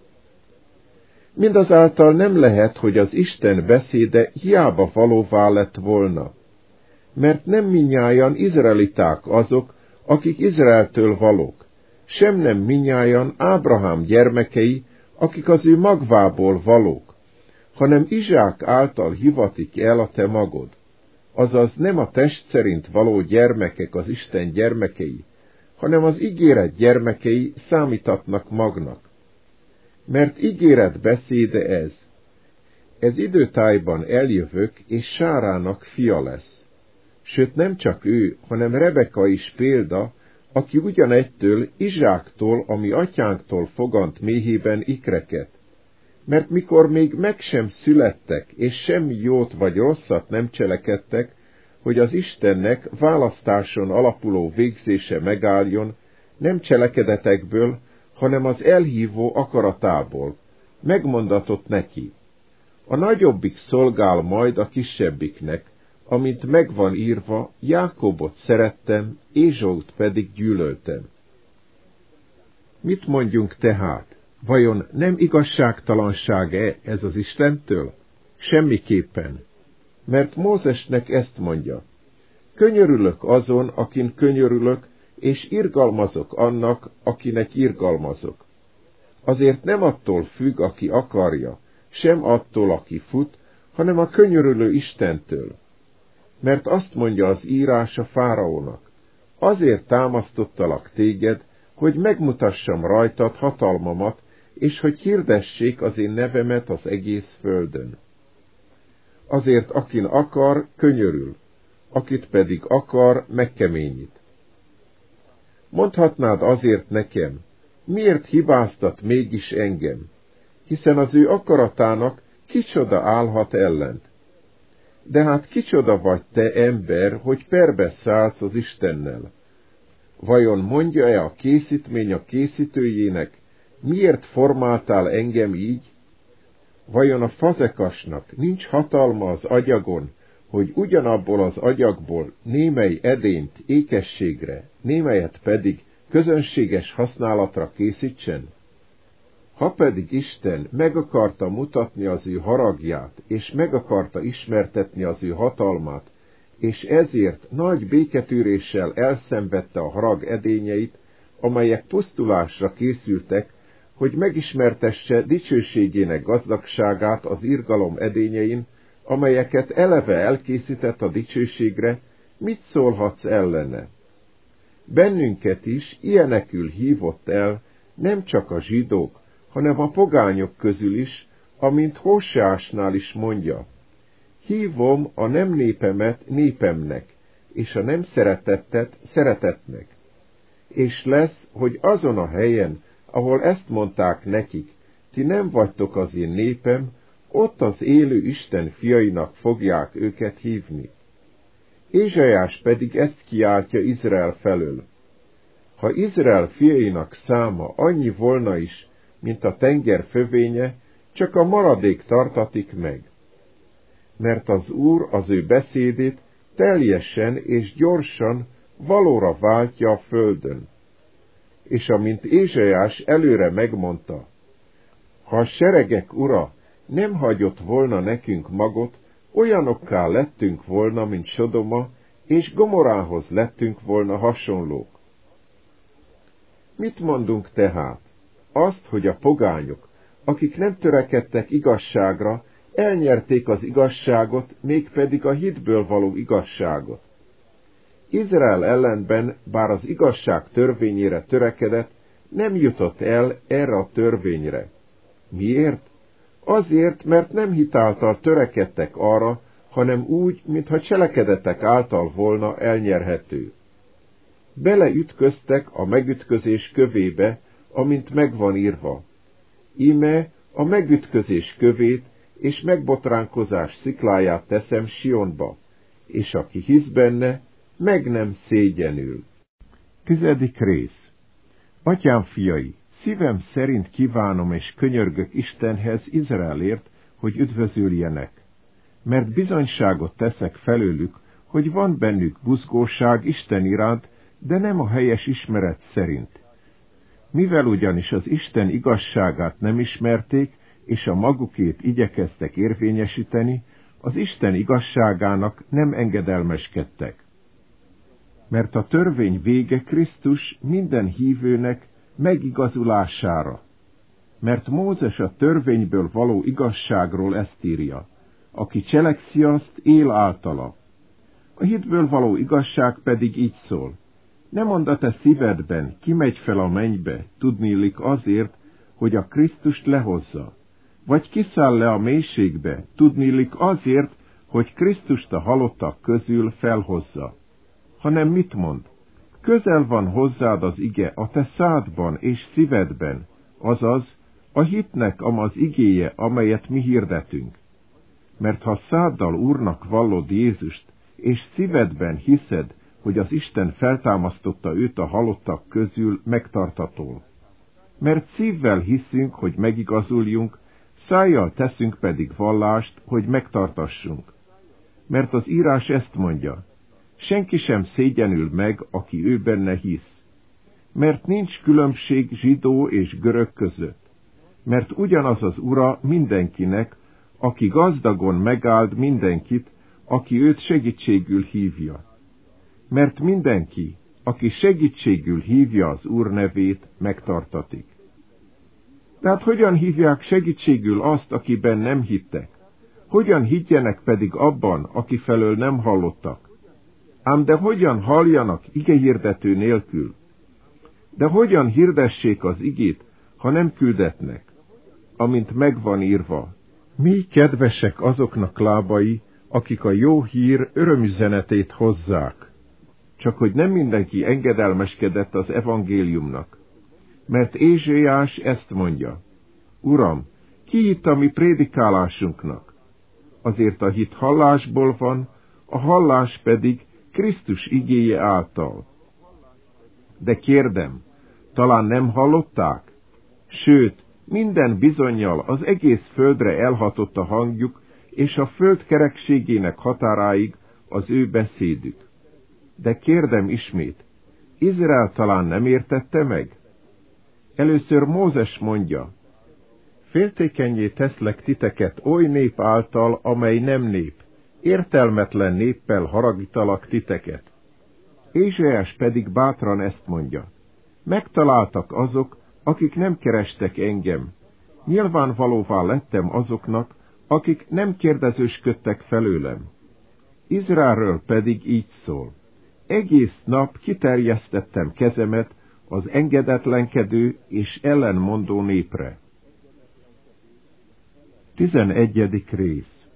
Mindazáltal nem lehet, hogy az Isten beszéde hiába valóvá lett volna, mert nem minnyájan izraeliták azok, akik Izraeltől valók, sem nem minnyájan Ábrahám gyermekei, akik az ő magvából valók, hanem Izsák által hivatik el a te magod, azaz nem a test szerint való gyermekek az Isten gyermekei, hanem az ígéret gyermekei számítatnak magnak. Mert ígéret beszéde ez. Ez időtájban eljövök, és Sárának fia lesz. Sőt, nem csak ő, hanem Rebeka is példa, aki ugyanegytől Izsáktól, ami atyánktól fogant méhében ikreket. Mert mikor még meg sem születtek, és semmi jót vagy rosszat nem cselekedtek, hogy az Istennek választáson alapuló végzése megálljon, nem cselekedetekből, hanem az elhívó akaratából. Megmondatott neki: a nagyobbik szolgál majd a kisebbiknek, amint megvan írva, Jákobot szerettem, Ézsaut pedig gyűlöltem. Mit mondjunk tehát? Vajon nem igazságtalanság-e ez az Istentől? Semmiképpen. Mert Mózesnek ezt mondja: könyörülök azon, akin könyörülök, és irgalmazok annak, akinek irgalmazok. Azért nem attól függ, aki akarja, sem attól, aki fut, hanem a könyörülő Istentől. Mert azt mondja az írás a fáraónak: azért támasztottalak téged, hogy megmutassam rajtad hatalmamat, és hogy hirdessék az én nevemet az egész földön. Azért akin akar, könyörül, akit pedig akar, megkeményít. Mondhatnád azért nekem, miért hibáztat mégis engem, hiszen az ő akaratának kicsoda állhat ellent. De hát kicsoda vagy te, ember, hogy perbe szállsz az Istennel? Vajon mondja-e a készítmény a készítőjének, miért formáltál engem így? Vajon a fazekasnak nincs hatalma az agyagon, hogy ugyanabból az agyagból némely edényt ékességre, némelyet pedig közönséges használatra készítsen? Ha pedig Isten meg akarta mutatni az ő haragját, és meg akarta ismertetni az ő hatalmát, és ezért nagy béketűréssel elszenvedte a harag edényeit, amelyek pusztulásra készültek, hogy megismertesse dicsőségének gazdagságát az irgalom edényein, amelyeket eleve elkészített a dicsőségre, mit szólhatsz ellene? Bennünket is ilyenekül hívott el, nem csak a zsidók, hanem a pogányok közül is, amint Hóseásnál is mondja: hívom a nem népemet népemnek, és a nem szeretettet szeretetnek. És lesz, hogy azon a helyen, ahol ezt mondták nekik, ti nem vagytok az én népem, ott az élő Isten fiainak fogják őket hívni. Ézsaiás pedig ezt kiáltja Izrael felől: ha Izrael fiainak száma annyi volna is, mint a tenger fövénye, csak a maradék tartatik meg. Mert az Úr az ő beszédét teljesen és gyorsan valóra váltja a földön. És amint Ézsaiás előre megmondta: ha a seregek ura nem hagyott volna nekünk magot, olyanokká lettünk volna, mint Sodoma, és Gomorához lettünk volna hasonlók. Mit mondunk tehát? Azt, hogy a pogányok, akik nem törekedtek igazságra, elnyerték az igazságot, mégpedig a hitből való igazságot. Izrael ellenben, bár az igazság törvényére törekedett, nem jutott el erre a törvényre. Miért? Azért, mert nem hitáltal törekedtek arra, hanem úgy, mintha cselekedetek által volna elnyerhető. Beleütköztek a megütközés kövébe, amint megvan írva: íme a megütközés kövét és megbotránkozás szikláját teszem Sionba, és aki hisz benne, meg nem szégyenül. Tizedik rész. Atyám fiai, szívem szerint kívánom és könyörgök Istenhez Izraelért, hogy üdvözüljenek, mert bizonyságot teszek felőlük, hogy van bennük buzgóság Isten iránt, de nem a helyes ismeret szerint. Mivel ugyanis az Isten igazságát nem ismerték, és a magukét igyekeztek érvényesíteni, az Isten igazságának nem engedelmeskedtek. Mert a törvény vége Krisztus minden hívőnek megigazulására. Mert Mózes a törvényből való igazságról ezt írja: aki cselekszi azt, él általa. A hitből való igazság pedig így szól: ne mondd a te szívedben, ki megy fel a mennybe, tudniillik azért, hogy a Krisztust lehozza, vagy kiszáll le a mélységbe, tudniillik azért, hogy Krisztust a halottak közül felhozza. Hanem mit mond? Közel van hozzád az ige a te szádban és szívedben, azaz a hitnek amaz igéje, amelyet mi hirdetünk. Mert ha száddal Úrnak vallod Jézust, és szívedben hiszed, hogy az Isten feltámasztotta őt a halottak közül, megtartatol. Mert szívvel hiszünk, hogy megigazuljunk, szájjal teszünk pedig vallást, hogy megtartassunk. Mert az írás ezt mondja, senki sem szégyenül meg, aki ő benne hisz. Mert nincs különbség zsidó és görög között. Mert ugyanaz az Ura mindenkinek, aki gazdagon megáld mindenkit, aki őt segítségül hívja. Mert mindenki, aki segítségül hívja az Úr nevét, megtartatik. Tehát hogyan hívják segítségül azt, akiben nem hittek? Hogyan higgyenek pedig abban, aki felől nem hallottak? Ám de hogyan halljanak igehirdető nélkül? De hogyan hirdessék az igét, ha nem küldetnek? Amint megvan írva, mi kedvesek azoknak lábai, akik a jó hír örömüzenetét hozzák. Csak hogy nem mindenki engedelmeskedett az evangéliumnak. Mert Ézsaiás ezt mondja, Uram, ki hitt a mi prédikálásunknak? Azért a hit hallásból van, a hallás pedig Krisztus igéje által. De kérdem, talán nem hallották? Sőt, minden bizonnyal az egész földre elhatott a hangjuk, és a föld kerekségének határáig az ő beszédük. De kérdem ismét, Izrael talán nem értette meg? Először Mózes mondja, féltékennyé teszlek titeket oly nép által, amely nem nép, értelmetlen néppel haragítalak titeket. Ézsaiás pedig bátran ezt mondja, megtaláltak azok, akik nem kerestek engem. Nyilvánvalóvá lettem azoknak, akik nem kérdezősködtek felőlem. Izraelről pedig így szól. Egész nap kiterjesztettem kezemet az engedetlenkedő és ellenmondó népre. Tizenegyedik rész.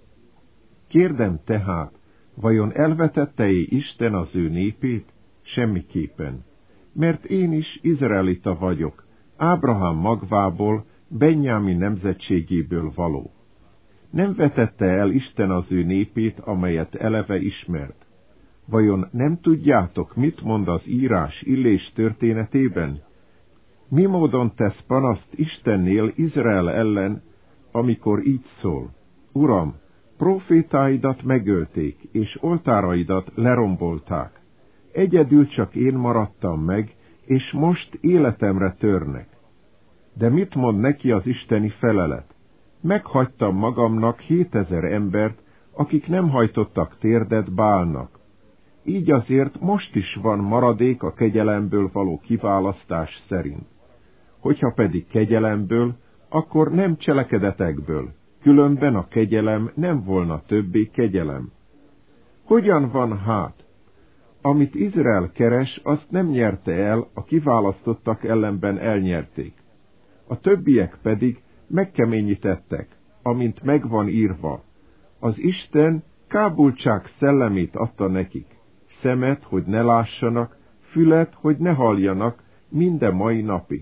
Kérdem tehát, vajon elvetette-e Isten az ő népét? Semmiképpen. Mert én is izraelita vagyok, Ábrahám magvából, Benjámin nemzetségéből való. Nem vetette el Isten az ő népét, amelyet eleve ismert. Vajon nem tudjátok, mit mond az írás Illés történetében? Mi módon tesz panaszt Istennél Izrael ellen, amikor így szól? Uram, profétáidat megölték, és oltáraidat lerombolták. Egyedül csak én maradtam meg, és most életemre törnek. De mit mond neki az isteni felelet? Meghagytam magamnak hétezer embert, akik nem hajtottak térdet Bálnak. Így azért most is van maradék a kegyelemből való kiválasztás szerint. Hogyha pedig kegyelemből, akkor nem cselekedetekből, különben a kegyelem nem volna többé kegyelem. Hogyan van hát? Amit Izrael keres, azt nem nyerte el, a kiválasztottak ellenben elnyerték. A többiek pedig megkeményítettek, amint megvan írva. Az Isten kábultság szellemét adta nekik, szemet, hogy ne lássanak, fület, hogy ne halljanak, minden mai napig.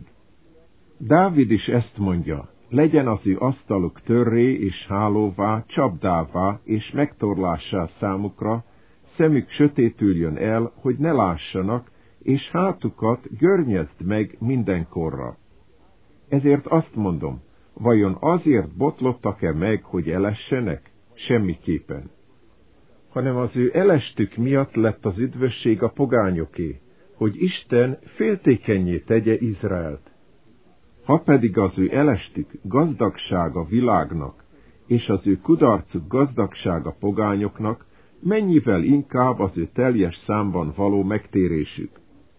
Dávid is ezt mondja, legyen az ő asztaluk törré és hálóvá, csapdává és megtorlássá számukra, szemük sötétüljön el, hogy ne lássanak, és hátukat görnyezd meg mindenkorra. Ezért azt mondom, vajon azért botlottak-e meg, hogy elessenek? Semmiképpen. Hanem az ő elestük miatt lett az üdvösség a pogányoké, hogy Isten féltékennyé tegye Izraelt. Ha pedig az ő elestük gazdagsága világnak, és az ő kudarcuk gazdagsága pogányoknak, mennyivel inkább az ő teljes számban való megtérésük.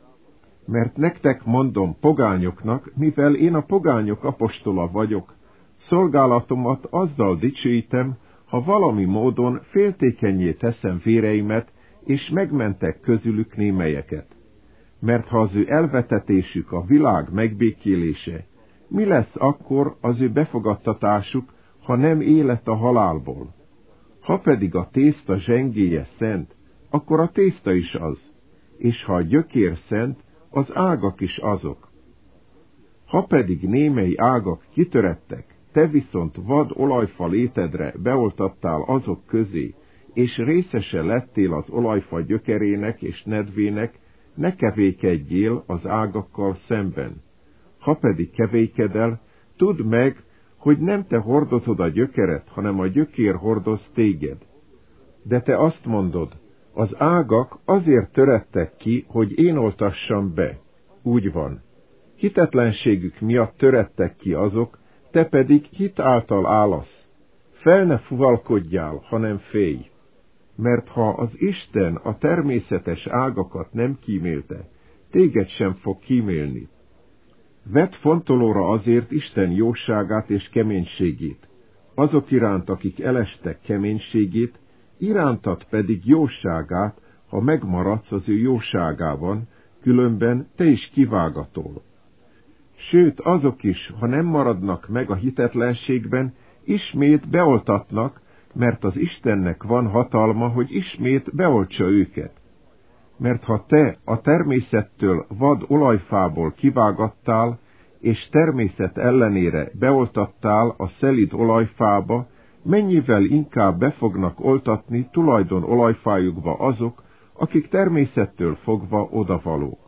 Mert nektek mondom pogányoknak, mivel én a pogányok apostola vagyok, szolgálatomat azzal dicsőítem, ha valami módon féltékennyé teszem véreimet, és megmentek közülük némelyeket. Mert ha az ő elvetetésük a világ megbékélése, mi lesz akkor az ő befogadtatásuk, ha nem élet a halálból? Ha pedig a tészta zsengéje szent, akkor a tészta is az, és ha a gyökér szent, az ágak is azok. Ha pedig némely ágak kitörettek, te viszont vad olajfa létedre beoltattál azok közé, és részese lettél az olajfa gyökerének és nedvének, ne kevékedjél az ágakkal szemben. Ha pedig kevékedel, tudd meg, hogy nem te hordozod a gyökeret, hanem a gyökér hordoz téged. De te azt mondod, az ágak azért törettek ki, hogy én oltassam be. Úgy van. Hitetlenségük miatt törettek ki azok, te pedig hit által állasz. Fel ne fuvalkodjál, hanem félj. Mert ha az Isten a természetes ágakat nem kímélte, téged sem fog kímélni. Vedd fontolóra azért Isten jóságát és keménységét, azok iránt, akik elestek keménységét, irántad pedig jóságát, ha megmaradsz az ő jóságában, különben te is kivágatol. Sőt, azok is, ha nem maradnak meg a hitetlenségben, ismét beoltatnak, mert az Istennek van hatalma, hogy ismét beoltsa őket. Mert ha te a természettől vad olajfából kivágattál, és természet ellenére beoltattál a szelíd olajfába, mennyivel inkább be fognak oltatni tulajdon olajfájukba azok, akik természettől fogva odavalók.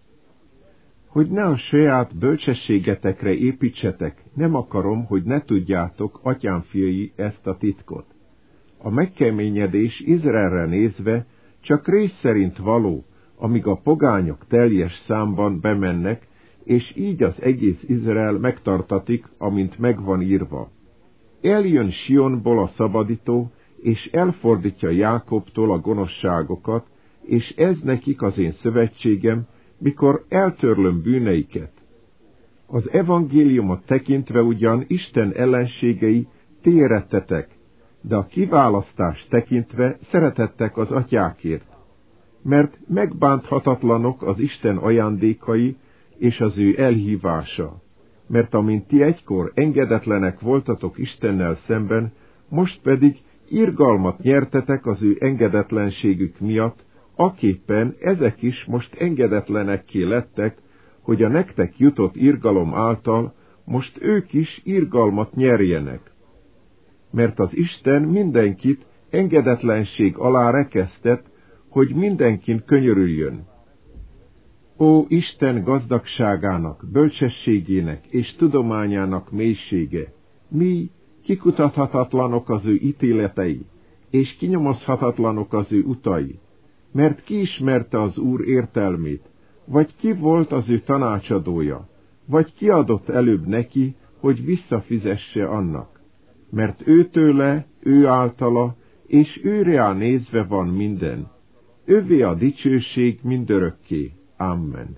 Hogy ne a saját bölcsességetekre építsetek, nem akarom, hogy ne tudjátok, atyám fiai, ezt a titkot. A megkeményedés Izraelre nézve csak rész szerint való, amíg a pogányok teljes számban bemennek, és így az egész Izrael megtartatik, amint megvan írva. Eljön Sionból a szabadító, és elfordítja Jákobtól a gonoszságokat, és ez nekik az én szövetségem, mikor eltörlöm bűneiket. Az evangéliumot tekintve ugyan Isten ellenségei térettetek, de a kiválasztást tekintve szeretettek az atyákért, mert megbánthatatlanok az Isten ajándékai és az ő elhívása, mert amint ti egykor engedetlenek voltatok Istennel szemben, most pedig irgalmat nyertetek az ő engedetlenségük miatt, aképpen ezek is most engedetlenekké lettek, hogy a nektek jutott irgalom által most ők is irgalmat nyerjenek. Mert az Isten mindenkit engedetlenség alá rekesztett, hogy mindenkin könyörüljön. Ó, Isten gazdagságának, bölcsességének és tudományának mélysége, mi kikutathatatlanok az ő ítéletei, és kinyomozhatatlanok az ő utai, mert ki ismerte az Úr értelmét, vagy ki volt az ő tanácsadója, vagy ki adott előbb neki, hogy visszafizesse annak, mert őtőle, ő általa, és őre nézve van minden, övé a dicsőség mindörökké. Amen.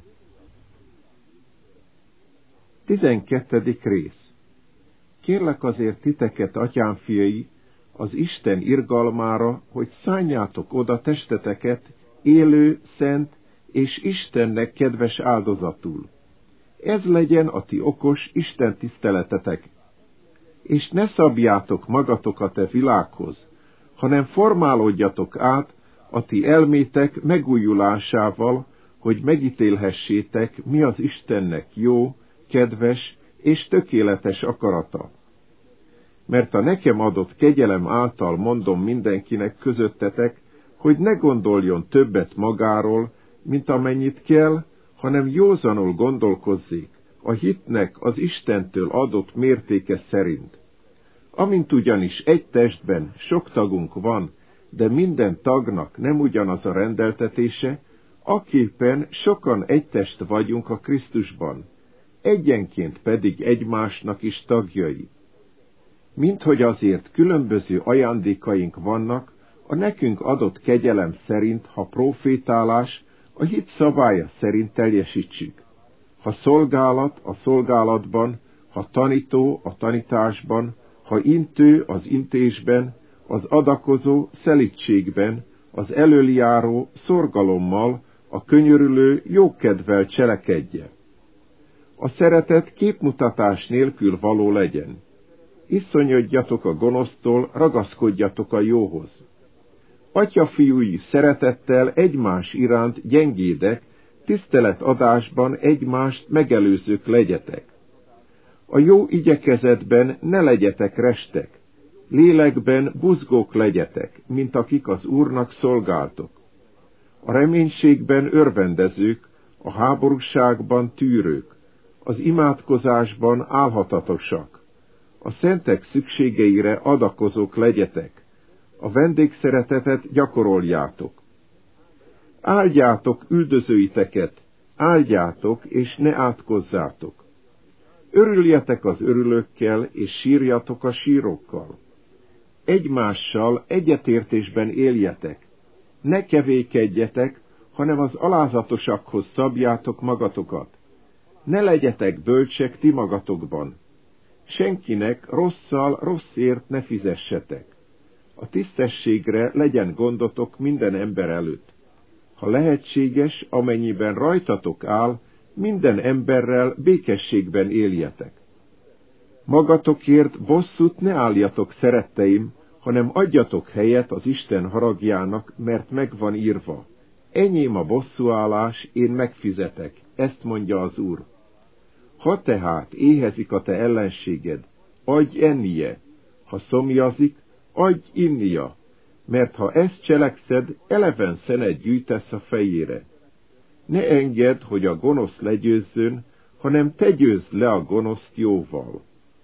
Tizenkettedik rész. Kérlek azért titeket, atyám fiai, az Isten irgalmára, hogy szánjátok oda testeteket élő, szent és Istennek kedves áldozatul. Ez legyen a ti okos Isten tiszteletetek. És ne szabjátok magatokat e világhoz, hanem formálódjatok át a ti elmétek megújulásával, hogy megítélhessétek, mi az Istennek jó, kedves és tökéletes akarata. Mert a nekem adott kegyelem által mondom mindenkinek közöttetek, hogy ne gondoljon többet magáról, mint amennyit kell, hanem józanul gondolkozzék, a hitnek az Istentől adott mértéke szerint. Amint ugyanis egy testben sok tagunk van, de minden tagnak nem ugyanaz a rendeltetése, aképpen sokan egy test vagyunk a Krisztusban, egyenként pedig egymásnak is tagjai. Minthogy azért különböző ajándékaink vannak, a nekünk adott kegyelem szerint, ha profétálás, a hit szabálya szerint teljesítsük. Ha szolgálat, a szolgálatban, ha tanító, a tanításban, ha intő, az intésben, az adakozó, szelídségben, az elöljáró, szorgalommal, a könyörülő, jókedvel cselekedje. A szeretet képmutatás nélkül való legyen. Iszonyodjatok a gonosztól, ragaszkodjatok a jóhoz. Atyafiúi szeretettel egymás iránt gyengédek, tiszteletadásban egymást megelőzők legyetek. A jó igyekezetben ne legyetek restek. Lélekben buzgók legyetek, mint akik az Úrnak szolgáltok. A reménységben örvendezők, a háborúságban tűrők, az imádkozásban álhatatosak, a szentek szükségeire adakozók legyetek, a vendégszeretetet gyakoroljátok. Áldjátok üldözőiteket, áldjátok és ne átkozzátok. Örüljetek az örülőkkel, és sírjatok a sírokkal. Egymással egyetértésben éljetek, ne kevékedjetek, hanem az alázatosakhoz szabjátok magatokat. Ne legyetek bölcsek ti magatokban. Senkinek rosszal rosszért ne fizessetek. A tisztességre legyen gondotok minden ember előtt. Ha lehetséges, amennyiben rajtatok áll, minden emberrel békességben éljetek. Magatokért bosszút ne álljatok, szeretteim, hanem adjatok helyet az Isten haragjának, mert megvan írva. Enyém a bosszúállás, én megfizetek, ezt mondja az Úr. Ha tehát éhezik a te ellenséged, adj ennie, ha szomjazik, adj innia, mert ha ezt cselekszed, eleven szenet gyűjtesz a fejére. Ne engedd, hogy a gonosz legyőzzön, hanem te győzd le a gonoszt jóval.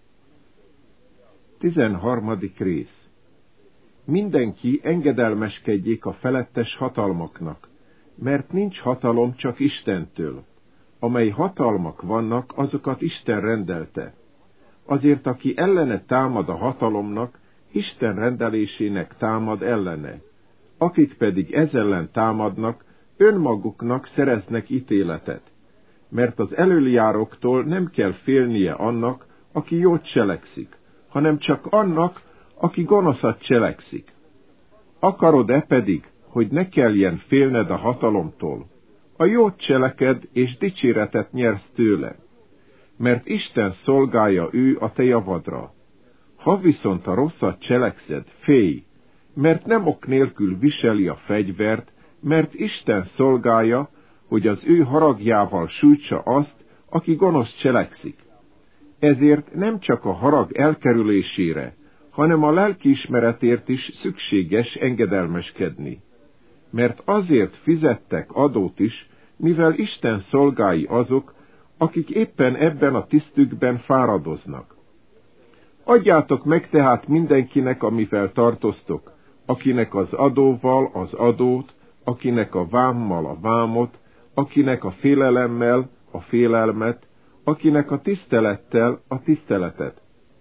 tizenharmadik rész. Mindenki engedelmeskedjék a felettes hatalmaknak, mert nincs hatalom csak Istentől. Amely hatalmak vannak, azokat Isten rendelte. Azért, aki ellene támad a hatalomnak, Isten rendelésének támad ellene. Akik pedig ez ellen támadnak, önmaguknak szereznek ítéletet. Mert az elöljáróktól nem kell félnie annak, aki jót cselekszik, hanem csak annak, aki gonoszat cselekszik. Akarod-e pedig, hogy ne kelljen félned a hatalomtól? A jót cseleked, és dicséretet nyersz tőle, mert Isten szolgálja ő a te javadra. Ha viszont a rosszat cselekszed, félj, mert nem ok nélkül viseli a fegyvert, mert Isten szolgálja, hogy az ő haragjával sújtsa azt, aki gonosz cselekszik. Ezért nem csak a harag elkerülésére, hanem a lelkiismeretért is szükséges engedelmeskedni. Mert azért fizettek adót is, mivel Isten szolgái azok, akik éppen ebben a tisztükben fáradoznak. Adjátok meg tehát mindenkinek, amivel tartoztok, akinek az adóval az adót, akinek a vámmal a vámot, akinek a félelemmel a félelmet, akinek a tisztelettel a tiszteletet.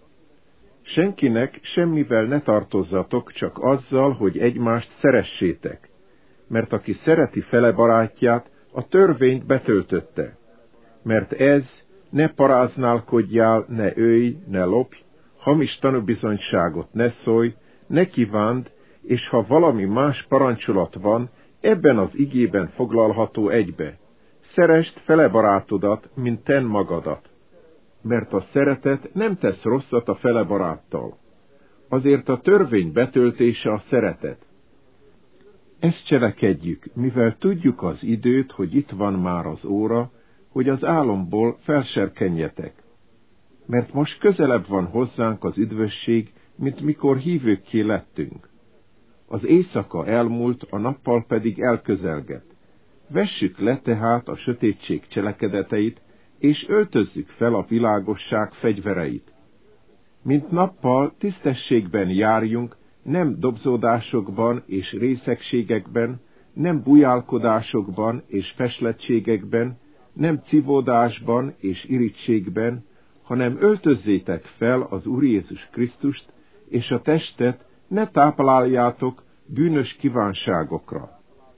Senkinek semmivel ne tartozzatok, csak azzal, hogy egymást szeressétek, mert aki szereti fele barátját, a törvényt betöltötte. Mert ez, ne paráználkodjál, ne ölj, ne lopj, hamis tanúbizonyságot ne szólj, ne kívánd, és ha valami más parancsolat van, ebben az igében foglalható egybe. Szeresd fele barátodat, mint ten magadat. Mert a szeretet nem tesz rosszat a fele baráttal. Azért a törvény betöltése a szeretet. Ezt cselekedjük, mivel tudjuk az időt, hogy itt van már az óra, hogy az álomból felserkenjetek. Mert most közelebb van hozzánk az üdvösség, mint mikor hívőkké lettünk. Az éjszaka elmúlt, a nappal pedig elközelgett. Vessük le tehát a sötétség cselekedeteit, és öltözzük fel a világosság fegyvereit. Mint nappal tisztességben járjunk, nem dobzódásokban és részegségekben, nem bujálkodásokban és feslettségekben, nem civódásban és irítségben, hanem öltözzétek fel az Úr Jézus Krisztust, és a testet ne tápláljátok bűnös kívánságokra.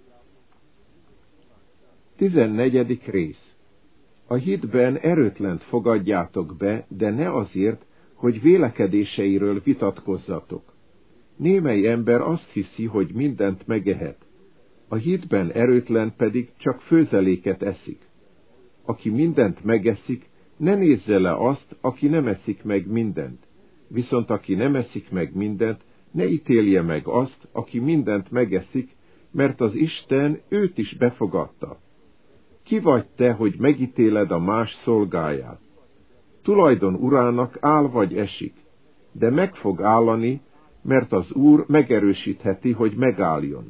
tizennegyedik rész. A hitben erőtlent fogadjátok be, de ne azért, hogy vélekedéseiről vitatkozzatok. Némely ember azt hiszi, hogy mindent megehet. A hitben erőtlen pedig csak főzeléket eszik. Aki mindent megeszik, ne nézze le azt, aki nem eszik meg mindent. Viszont aki nem eszik meg mindent, ne ítélje meg azt, aki mindent megeszik, mert az Isten őt is befogadta. Ki vagy te, hogy megítéled a más szolgáját? Tulajdon urának áll vagy esik, de meg fog állani, mert az Úr megerősítheti, hogy megálljon.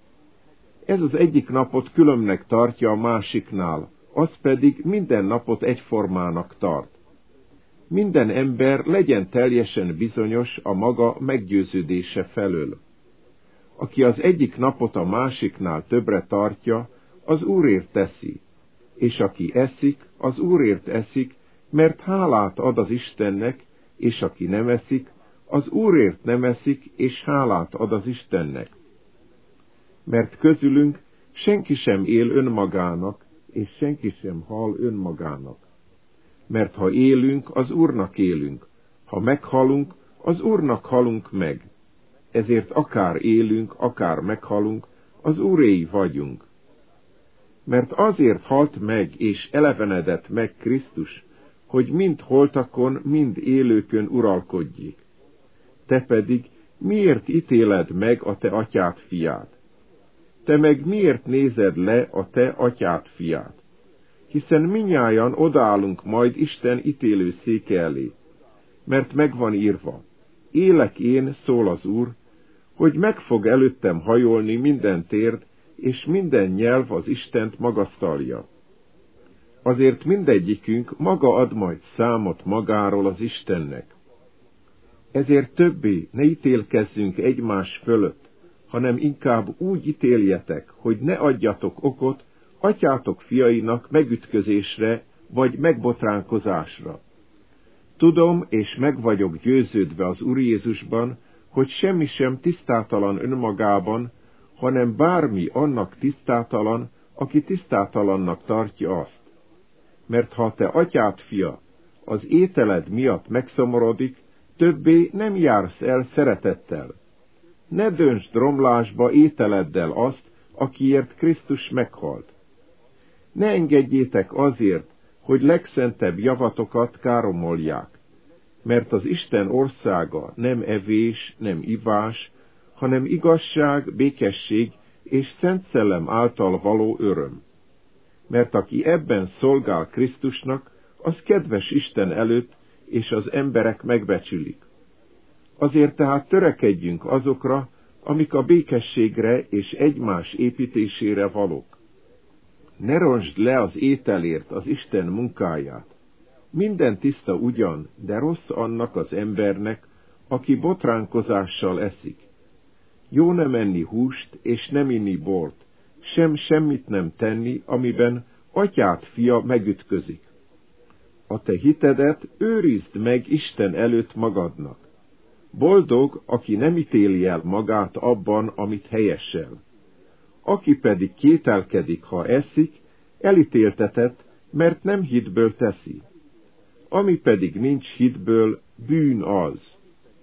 Ez az egyik napot különbnek tartja a másiknál, az pedig minden napot egyformának tart. Minden ember legyen teljesen bizonyos a maga meggyőződése felől. Aki az egyik napot a másiknál többre tartja, az Úrért teszi, és aki eszik, az Úrért eszik, mert hálát ad az Istennek, és aki nem eszik, az Úrért nem eszik, és hálát ad az Istennek. Mert közülünk senki sem él önmagának, és senki sem hal önmagának. Mert ha élünk, az Úrnak élünk, ha meghalunk, az Úrnak halunk meg. Ezért akár élünk, akár meghalunk, az Úréi vagyunk. Mert azért halt meg és elevenedett meg Krisztus, hogy mind holtakon, mind élőkön uralkodjék. Te pedig miért ítéled meg a te atyád fiát? Te meg miért nézed le a te atyád fiát? Hiszen mindnyájan odaállunk majd Isten ítélő széke elé. Mert megvan írva, élek én, szól az Úr, hogy meg fog előttem hajolni minden térd, és minden nyelv az Istent magasztalja. Azért mindegyikünk maga ad majd számot magáról az Istennek. Ezért többé ne ítélkezzünk egymás fölött, hanem inkább úgy ítéljetek, hogy ne adjatok okot atyátok fiainak megütközésre vagy megbotránkozásra. Tudom, és meg vagyok győződve az Úr Jézusban, hogy semmi sem tisztátalan önmagában, hanem bármi annak tisztátalan, aki tisztátalannak tartja azt. Mert ha te atyád fia az ételed miatt megszomorodik, többé nem jársz el szeretettel. Ne döntsd romlásba ételeddel azt, akiért Krisztus meghalt. Ne engedjétek azért, hogy legszentebb javatokat káromolják, mert az Isten országa nem evés, nem ivás, hanem igazság, békesség és Szent Szellem által való öröm. Mert aki ebben szolgál Krisztusnak, az kedves Isten előtt, és az emberek megbecsülik. Azért tehát törekedjünk azokra, amik a békességre és egymás építésére valók. Ne rontsd le az ételért az Isten munkáját. Minden tiszta ugyan, de rossz annak az embernek, aki botránkozással eszik. Jó nem enni húst, és nem inni bort, sem semmit nem tenni, amiben atyád fia megütközik. A te hitedet őrizd meg Isten előtt magadnak. Boldog, aki nem ítéli el magát abban, amit helyessel. Aki pedig kételkedik, ha eszik, elítéltetett, mert nem hitből teszi. Ami pedig nincs hitből, bűn az.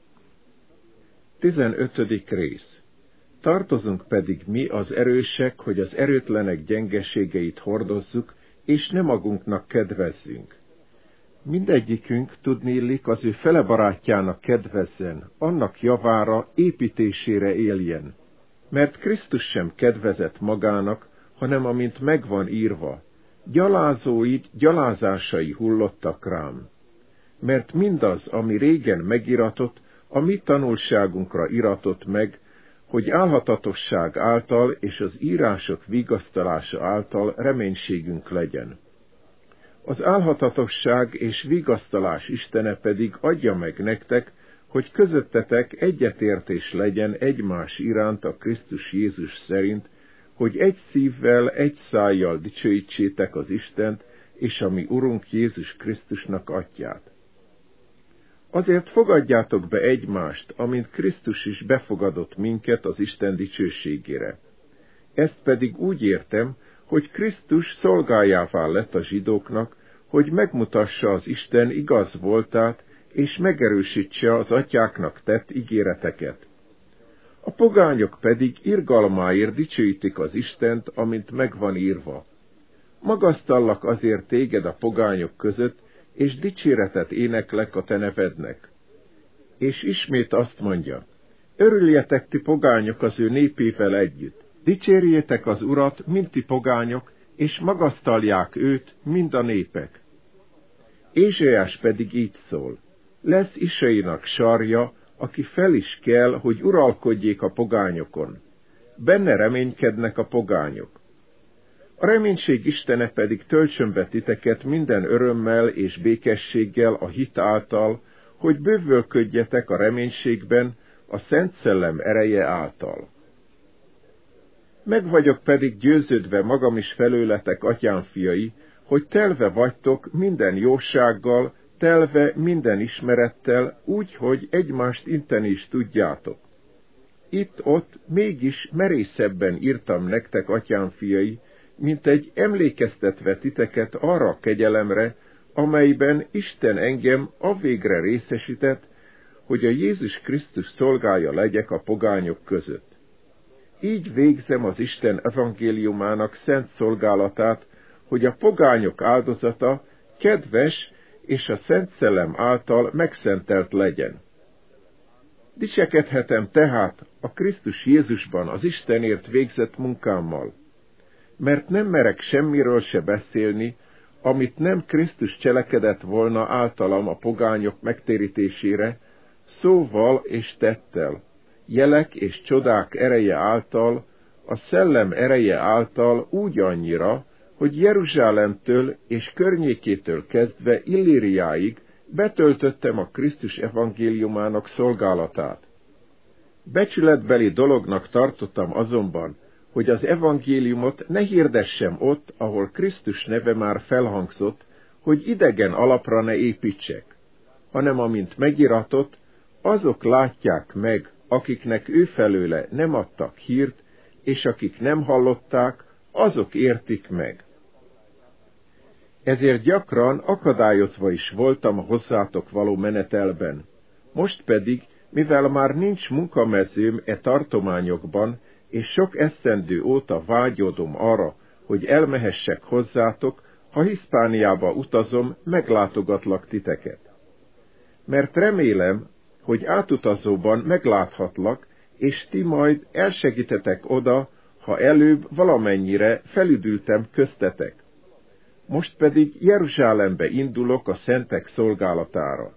tizenötödik rész. Tartozunk pedig mi az erősek, hogy az erőtlenek gyengeségeit hordozzuk, és ne magunknak kedvezzünk. Mindegyikünk tudniillik az ő fele barátjának kedvezzen, annak javára, építésére éljen. Mert Krisztus sem kedvezett magának, hanem amint megvan írva, gyalázóid gyalázásai hullottak rám. Mert mindaz, ami régen megiratott, a mi tanulságunkra iratott meg, hogy álhatatosság által és az írások vigasztalása által reménységünk legyen. Az álhatatosság és vigasztalás Istene pedig adja meg nektek, hogy közöttetek egyetértés legyen egymás iránt a Krisztus Jézus szerint, hogy egy szívvel, egy szájjal dicsőítsétek az Istent és a mi Urunk Jézus Krisztusnak atyát. Azért fogadjátok be egymást, amint Krisztus is befogadott minket az Isten dicsőségére. Ezt pedig úgy értem, hogy Krisztus szolgájává lett a zsidóknak, hogy megmutassa az Isten igaz voltát, és megerősítse az atyáknak tett ígéreteket. A pogányok pedig irgalmáért dicsőítik az Istent, amint megvan írva. Magasztallak azért téged a pogányok között, és dicséretet éneklek a te nevednek. És ismét azt mondja, örüljetek ti pogányok az ő népével együtt, dicsérjétek az Urat, mint ti pogányok, és magasztalják őt, mind a népek. Ézsaiás pedig így szól, lesz Isainak sarja, aki fel is kell, hogy uralkodjék a pogányokon. Benne reménykednek a pogányok. A reménység Istene pedig töltsön be titeket minden örömmel és békességgel a hit által, hogy bővölködjetek a reménységben a Szent Szellem ereje által. Meg vagyok pedig győződve magam is felőletek, atyám fiai, hogy telve vagytok minden jósággal, telve minden ismerettel, úgy, hogy egymást inteni is tudjátok. Itt-ott mégis merészebben írtam nektek, atyám fiai, mint egy emlékeztetve titeket arra a kegyelemre, amelyben Isten engem avvégre részesített, hogy a Jézus Krisztus szolgája legyek a pogányok között. Így végzem az Isten evangéliumának szent szolgálatát, hogy a pogányok áldozata kedves és a Szent Szellem által megszentelt legyen. Dicsekedhetem tehát a Krisztus Jézusban az Istenért végzett munkámmal, mert nem merek semmiről se beszélni, amit nem Krisztus cselekedett volna általam a pogányok megtérítésére, szóval és tettel, jelek és csodák ereje által, a szellem ereje által úgy annyira, hogy Jeruzsálemtől és környékétől kezdve Illíriáig betöltöttem a Krisztus evangéliumának szolgálatát. Becsületbeli dolognak tartottam azonban, hogy az evangéliumot ne hirdessem ott, ahol Krisztus neve már felhangzott, hogy idegen alapra ne építsek, hanem amint megiratott, azok látják meg, akiknek ő felőle nem adtak hírt, és akik nem hallották, azok értik meg. Ezért gyakran akadályozva is voltam a hozzátok való menetelben. Most pedig, mivel már nincs munkamezőm e tartományokban, és sok esztendő óta vágyódom arra, hogy elmehessek hozzátok, ha Hiszpániába utazom, meglátogatlak titeket. Mert remélem, hogy átutazóban megláthatlak, és ti majd elsegítetek oda, ha előbb valamennyire felüdültem köztetek. Most pedig Jeruzsálembe indulok a szentek szolgálatára.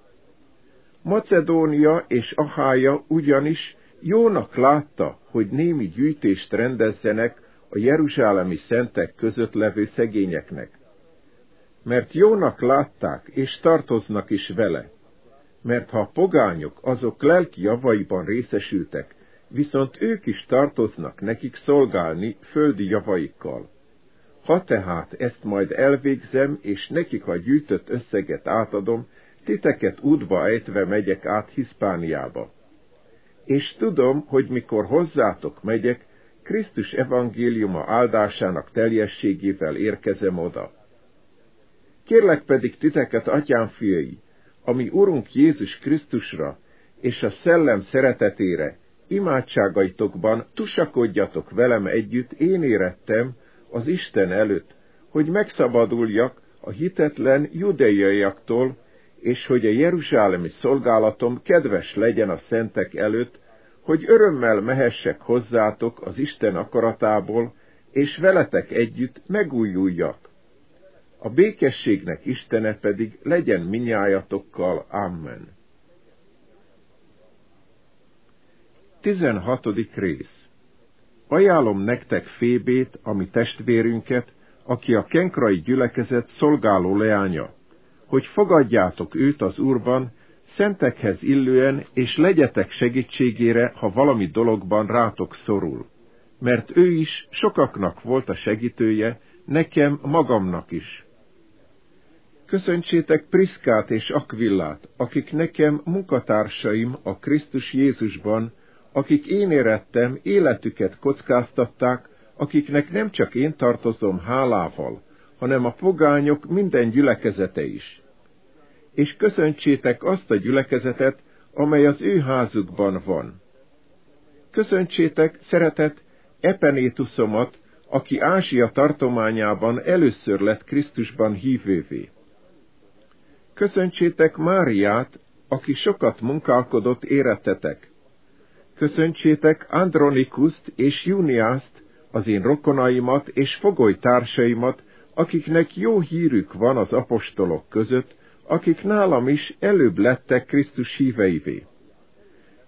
Macedónia és Achája ugyanis jónak látta, hogy némi gyűjtést rendezzenek a jeruzsálemi szentek között levő szegényeknek. Mert jónak látták, és tartoznak is vele. Mert ha a pogányok azok lelki javaiban részesültek, viszont ők is tartoznak nekik szolgálni földi javaikkal. Ha tehát ezt majd elvégzem, és nekik a gyűjtött összeget átadom, titeket útba ejtve megyek át Hiszpániába. És tudom, hogy mikor hozzátok megyek, Krisztus evangéliuma áldásának teljességével érkezem oda. Kérlek pedig titeket, atyám fiai, ami Urunk Jézus Krisztusra és a szellem szeretetére, imádságaitokban tusakodjatok velem együtt, én érettem az Isten előtt, hogy megszabaduljak a hitetlen judeiaiaktól, és hogy a jeruzsálemi szolgálatom kedves legyen a szentek előtt, hogy örömmel mehessek hozzátok az Isten akaratából, és veletek együtt megújuljak. A békességnek Istene pedig legyen minnyájatokkal. Amen. tizenhatodik rész. Ajánlom nektek Fébét, ami testvérünket, aki a kenkrai gyülekezet szolgáló leánya, hogy fogadjátok őt az Úrban, szentekhez illően, és legyetek segítségére, ha valami dologban rátok szorul. Mert ő is sokaknak volt a segítője, nekem magamnak is. Köszöntsétek Priszkát és Akvillát, akik nekem munkatársaim a Krisztus Jézusban, akik én érettem, életüket kockáztatták, akiknek nem csak én tartozom hálával, hanem a pogányok minden gyülekezete is. És köszöntsétek azt a gyülekezetet, amely az ő házukban van. Köszöntsétek, szeretett Epenétuszomat, aki Ázsia tartományában először lett Krisztusban hívővé. Köszöntsétek Máriát, aki sokat munkálkodott érettetek. Köszöntsétek Andronikuszt és Juniászt, az én rokonaimat és fogolytársaimat, akiknek jó hírük van az apostolok között, akik nálam is előbb lettek Krisztus híveivé.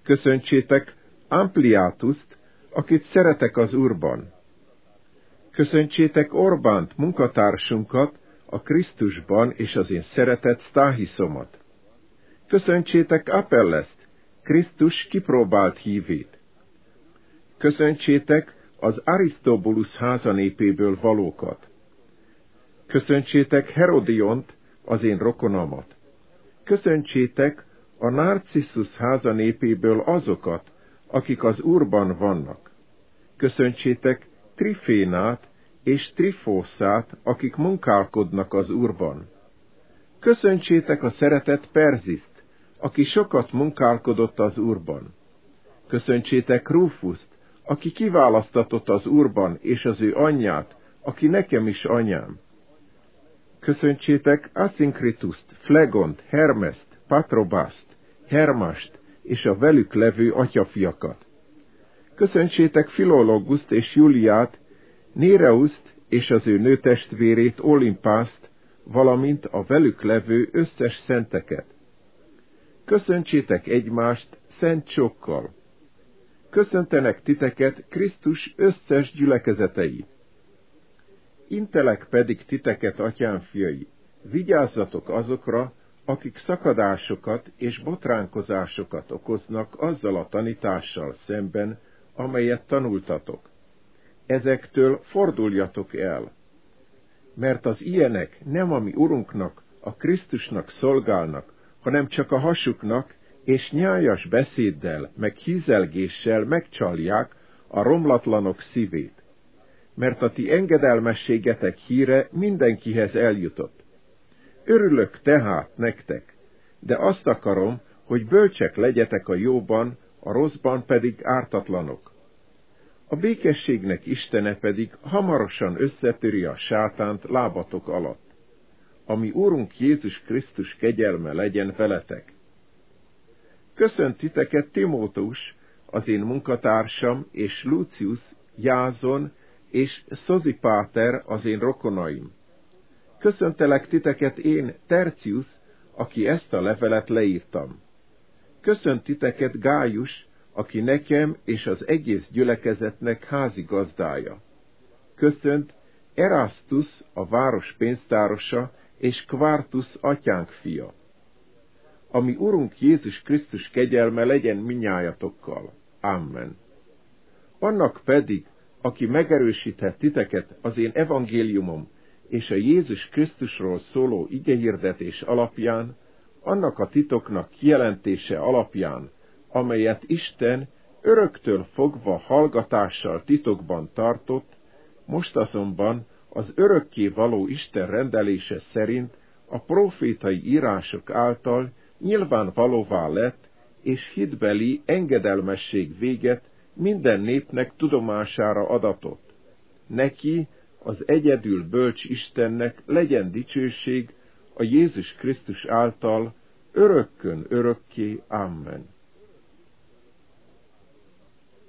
Köszöntsétek Ampliátust, akit szeretek az Úrban. Köszöntsétek Orbánt, munkatársunkat, a Krisztusban és az én szeretett Stáhiszomat. Köszöntsétek Apellest, Krisztus kipróbált hívét. Köszöntsétek az Arisztobulusz házanépéből valókat. Köszöntsétek Herodiont, az én rokonamat. Köszöntsétek a Narcissus házanépéből azokat, akik az Úrban vannak. Köszöntsétek Trifénát és Trifószát, akik munkálkodnak az Úrban. Köszöntsétek a szeretett Perziszt, aki sokat munkálkodott az Úrban. Köszöntsétek Rúfuszt, aki kiválasztatott az Úrban, és az ő anyját, aki nekem is anyám. Köszöntsétek Aszinkritust, Flegont, Hermest, Patrobaszt, Hermast és a velük levő atyafiakat. Köszöntsétek Filologuszt és Juliát, Néreuszt és az ő nőtestvérét Olimpászt, valamint a velük levő összes szenteket. Köszöntsétek egymást szent csókkal. Köszöntenek titeket Krisztus összes gyülekezetei. Intelek pedig titeket, atyám fiai, vigyázzatok azokra, akik szakadásokat és botránkozásokat okoznak azzal a tanítással szemben, amelyet tanultatok. Ezektől forduljatok el, mert az ilyenek nem a mi Urunknak, a Krisztusnak szolgálnak, hanem csak a hasuknak, és nyájas beszéddel, meg hízelgéssel megcsalják a romlatlanok szívét. Mert a ti engedelmességetek híre mindenkihez eljutott. Örülök tehát nektek, de azt akarom, hogy bölcsek legyetek a jóban, a rosszban pedig ártatlanok. A békességnek Istene pedig hamarosan összetöri a sátánt lábatok alatt. Ami Úrunk Jézus Krisztus kegyelme legyen veletek. Köszönt titeket Timóteus, az én munkatársam, és Lucius, Jázon és Szozipáter, az én rokonaim. Köszöntelek titeket én, Tercius, aki ezt a levelet leírtam. Köszönt titeket Gájus, aki nekem és az egész gyülekezetnek házigazdája. Köszönt Erasztus, a város pénztárosa, és Kvártus, atyánk fia. Ami Urunk Jézus Krisztus kegyelme legyen minnyájatokkal. Amen. Annak pedig, aki megerősíthet titeket az én evangéliumom és a Jézus Krisztusról szóló igehirdetés alapján, annak a titoknak kijelentése alapján, amelyet Isten öröktől fogva hallgatással titokban tartott, most azonban az örökké való Isten rendelése szerint a prófétai írások által nyilvánvalóvá lett, és hitbeli engedelmesség véget minden népnek tudomására adatott. Neki, az egyedül bölcs Istennek legyen dicsőség a Jézus Krisztus által örökkön örökké. Amen.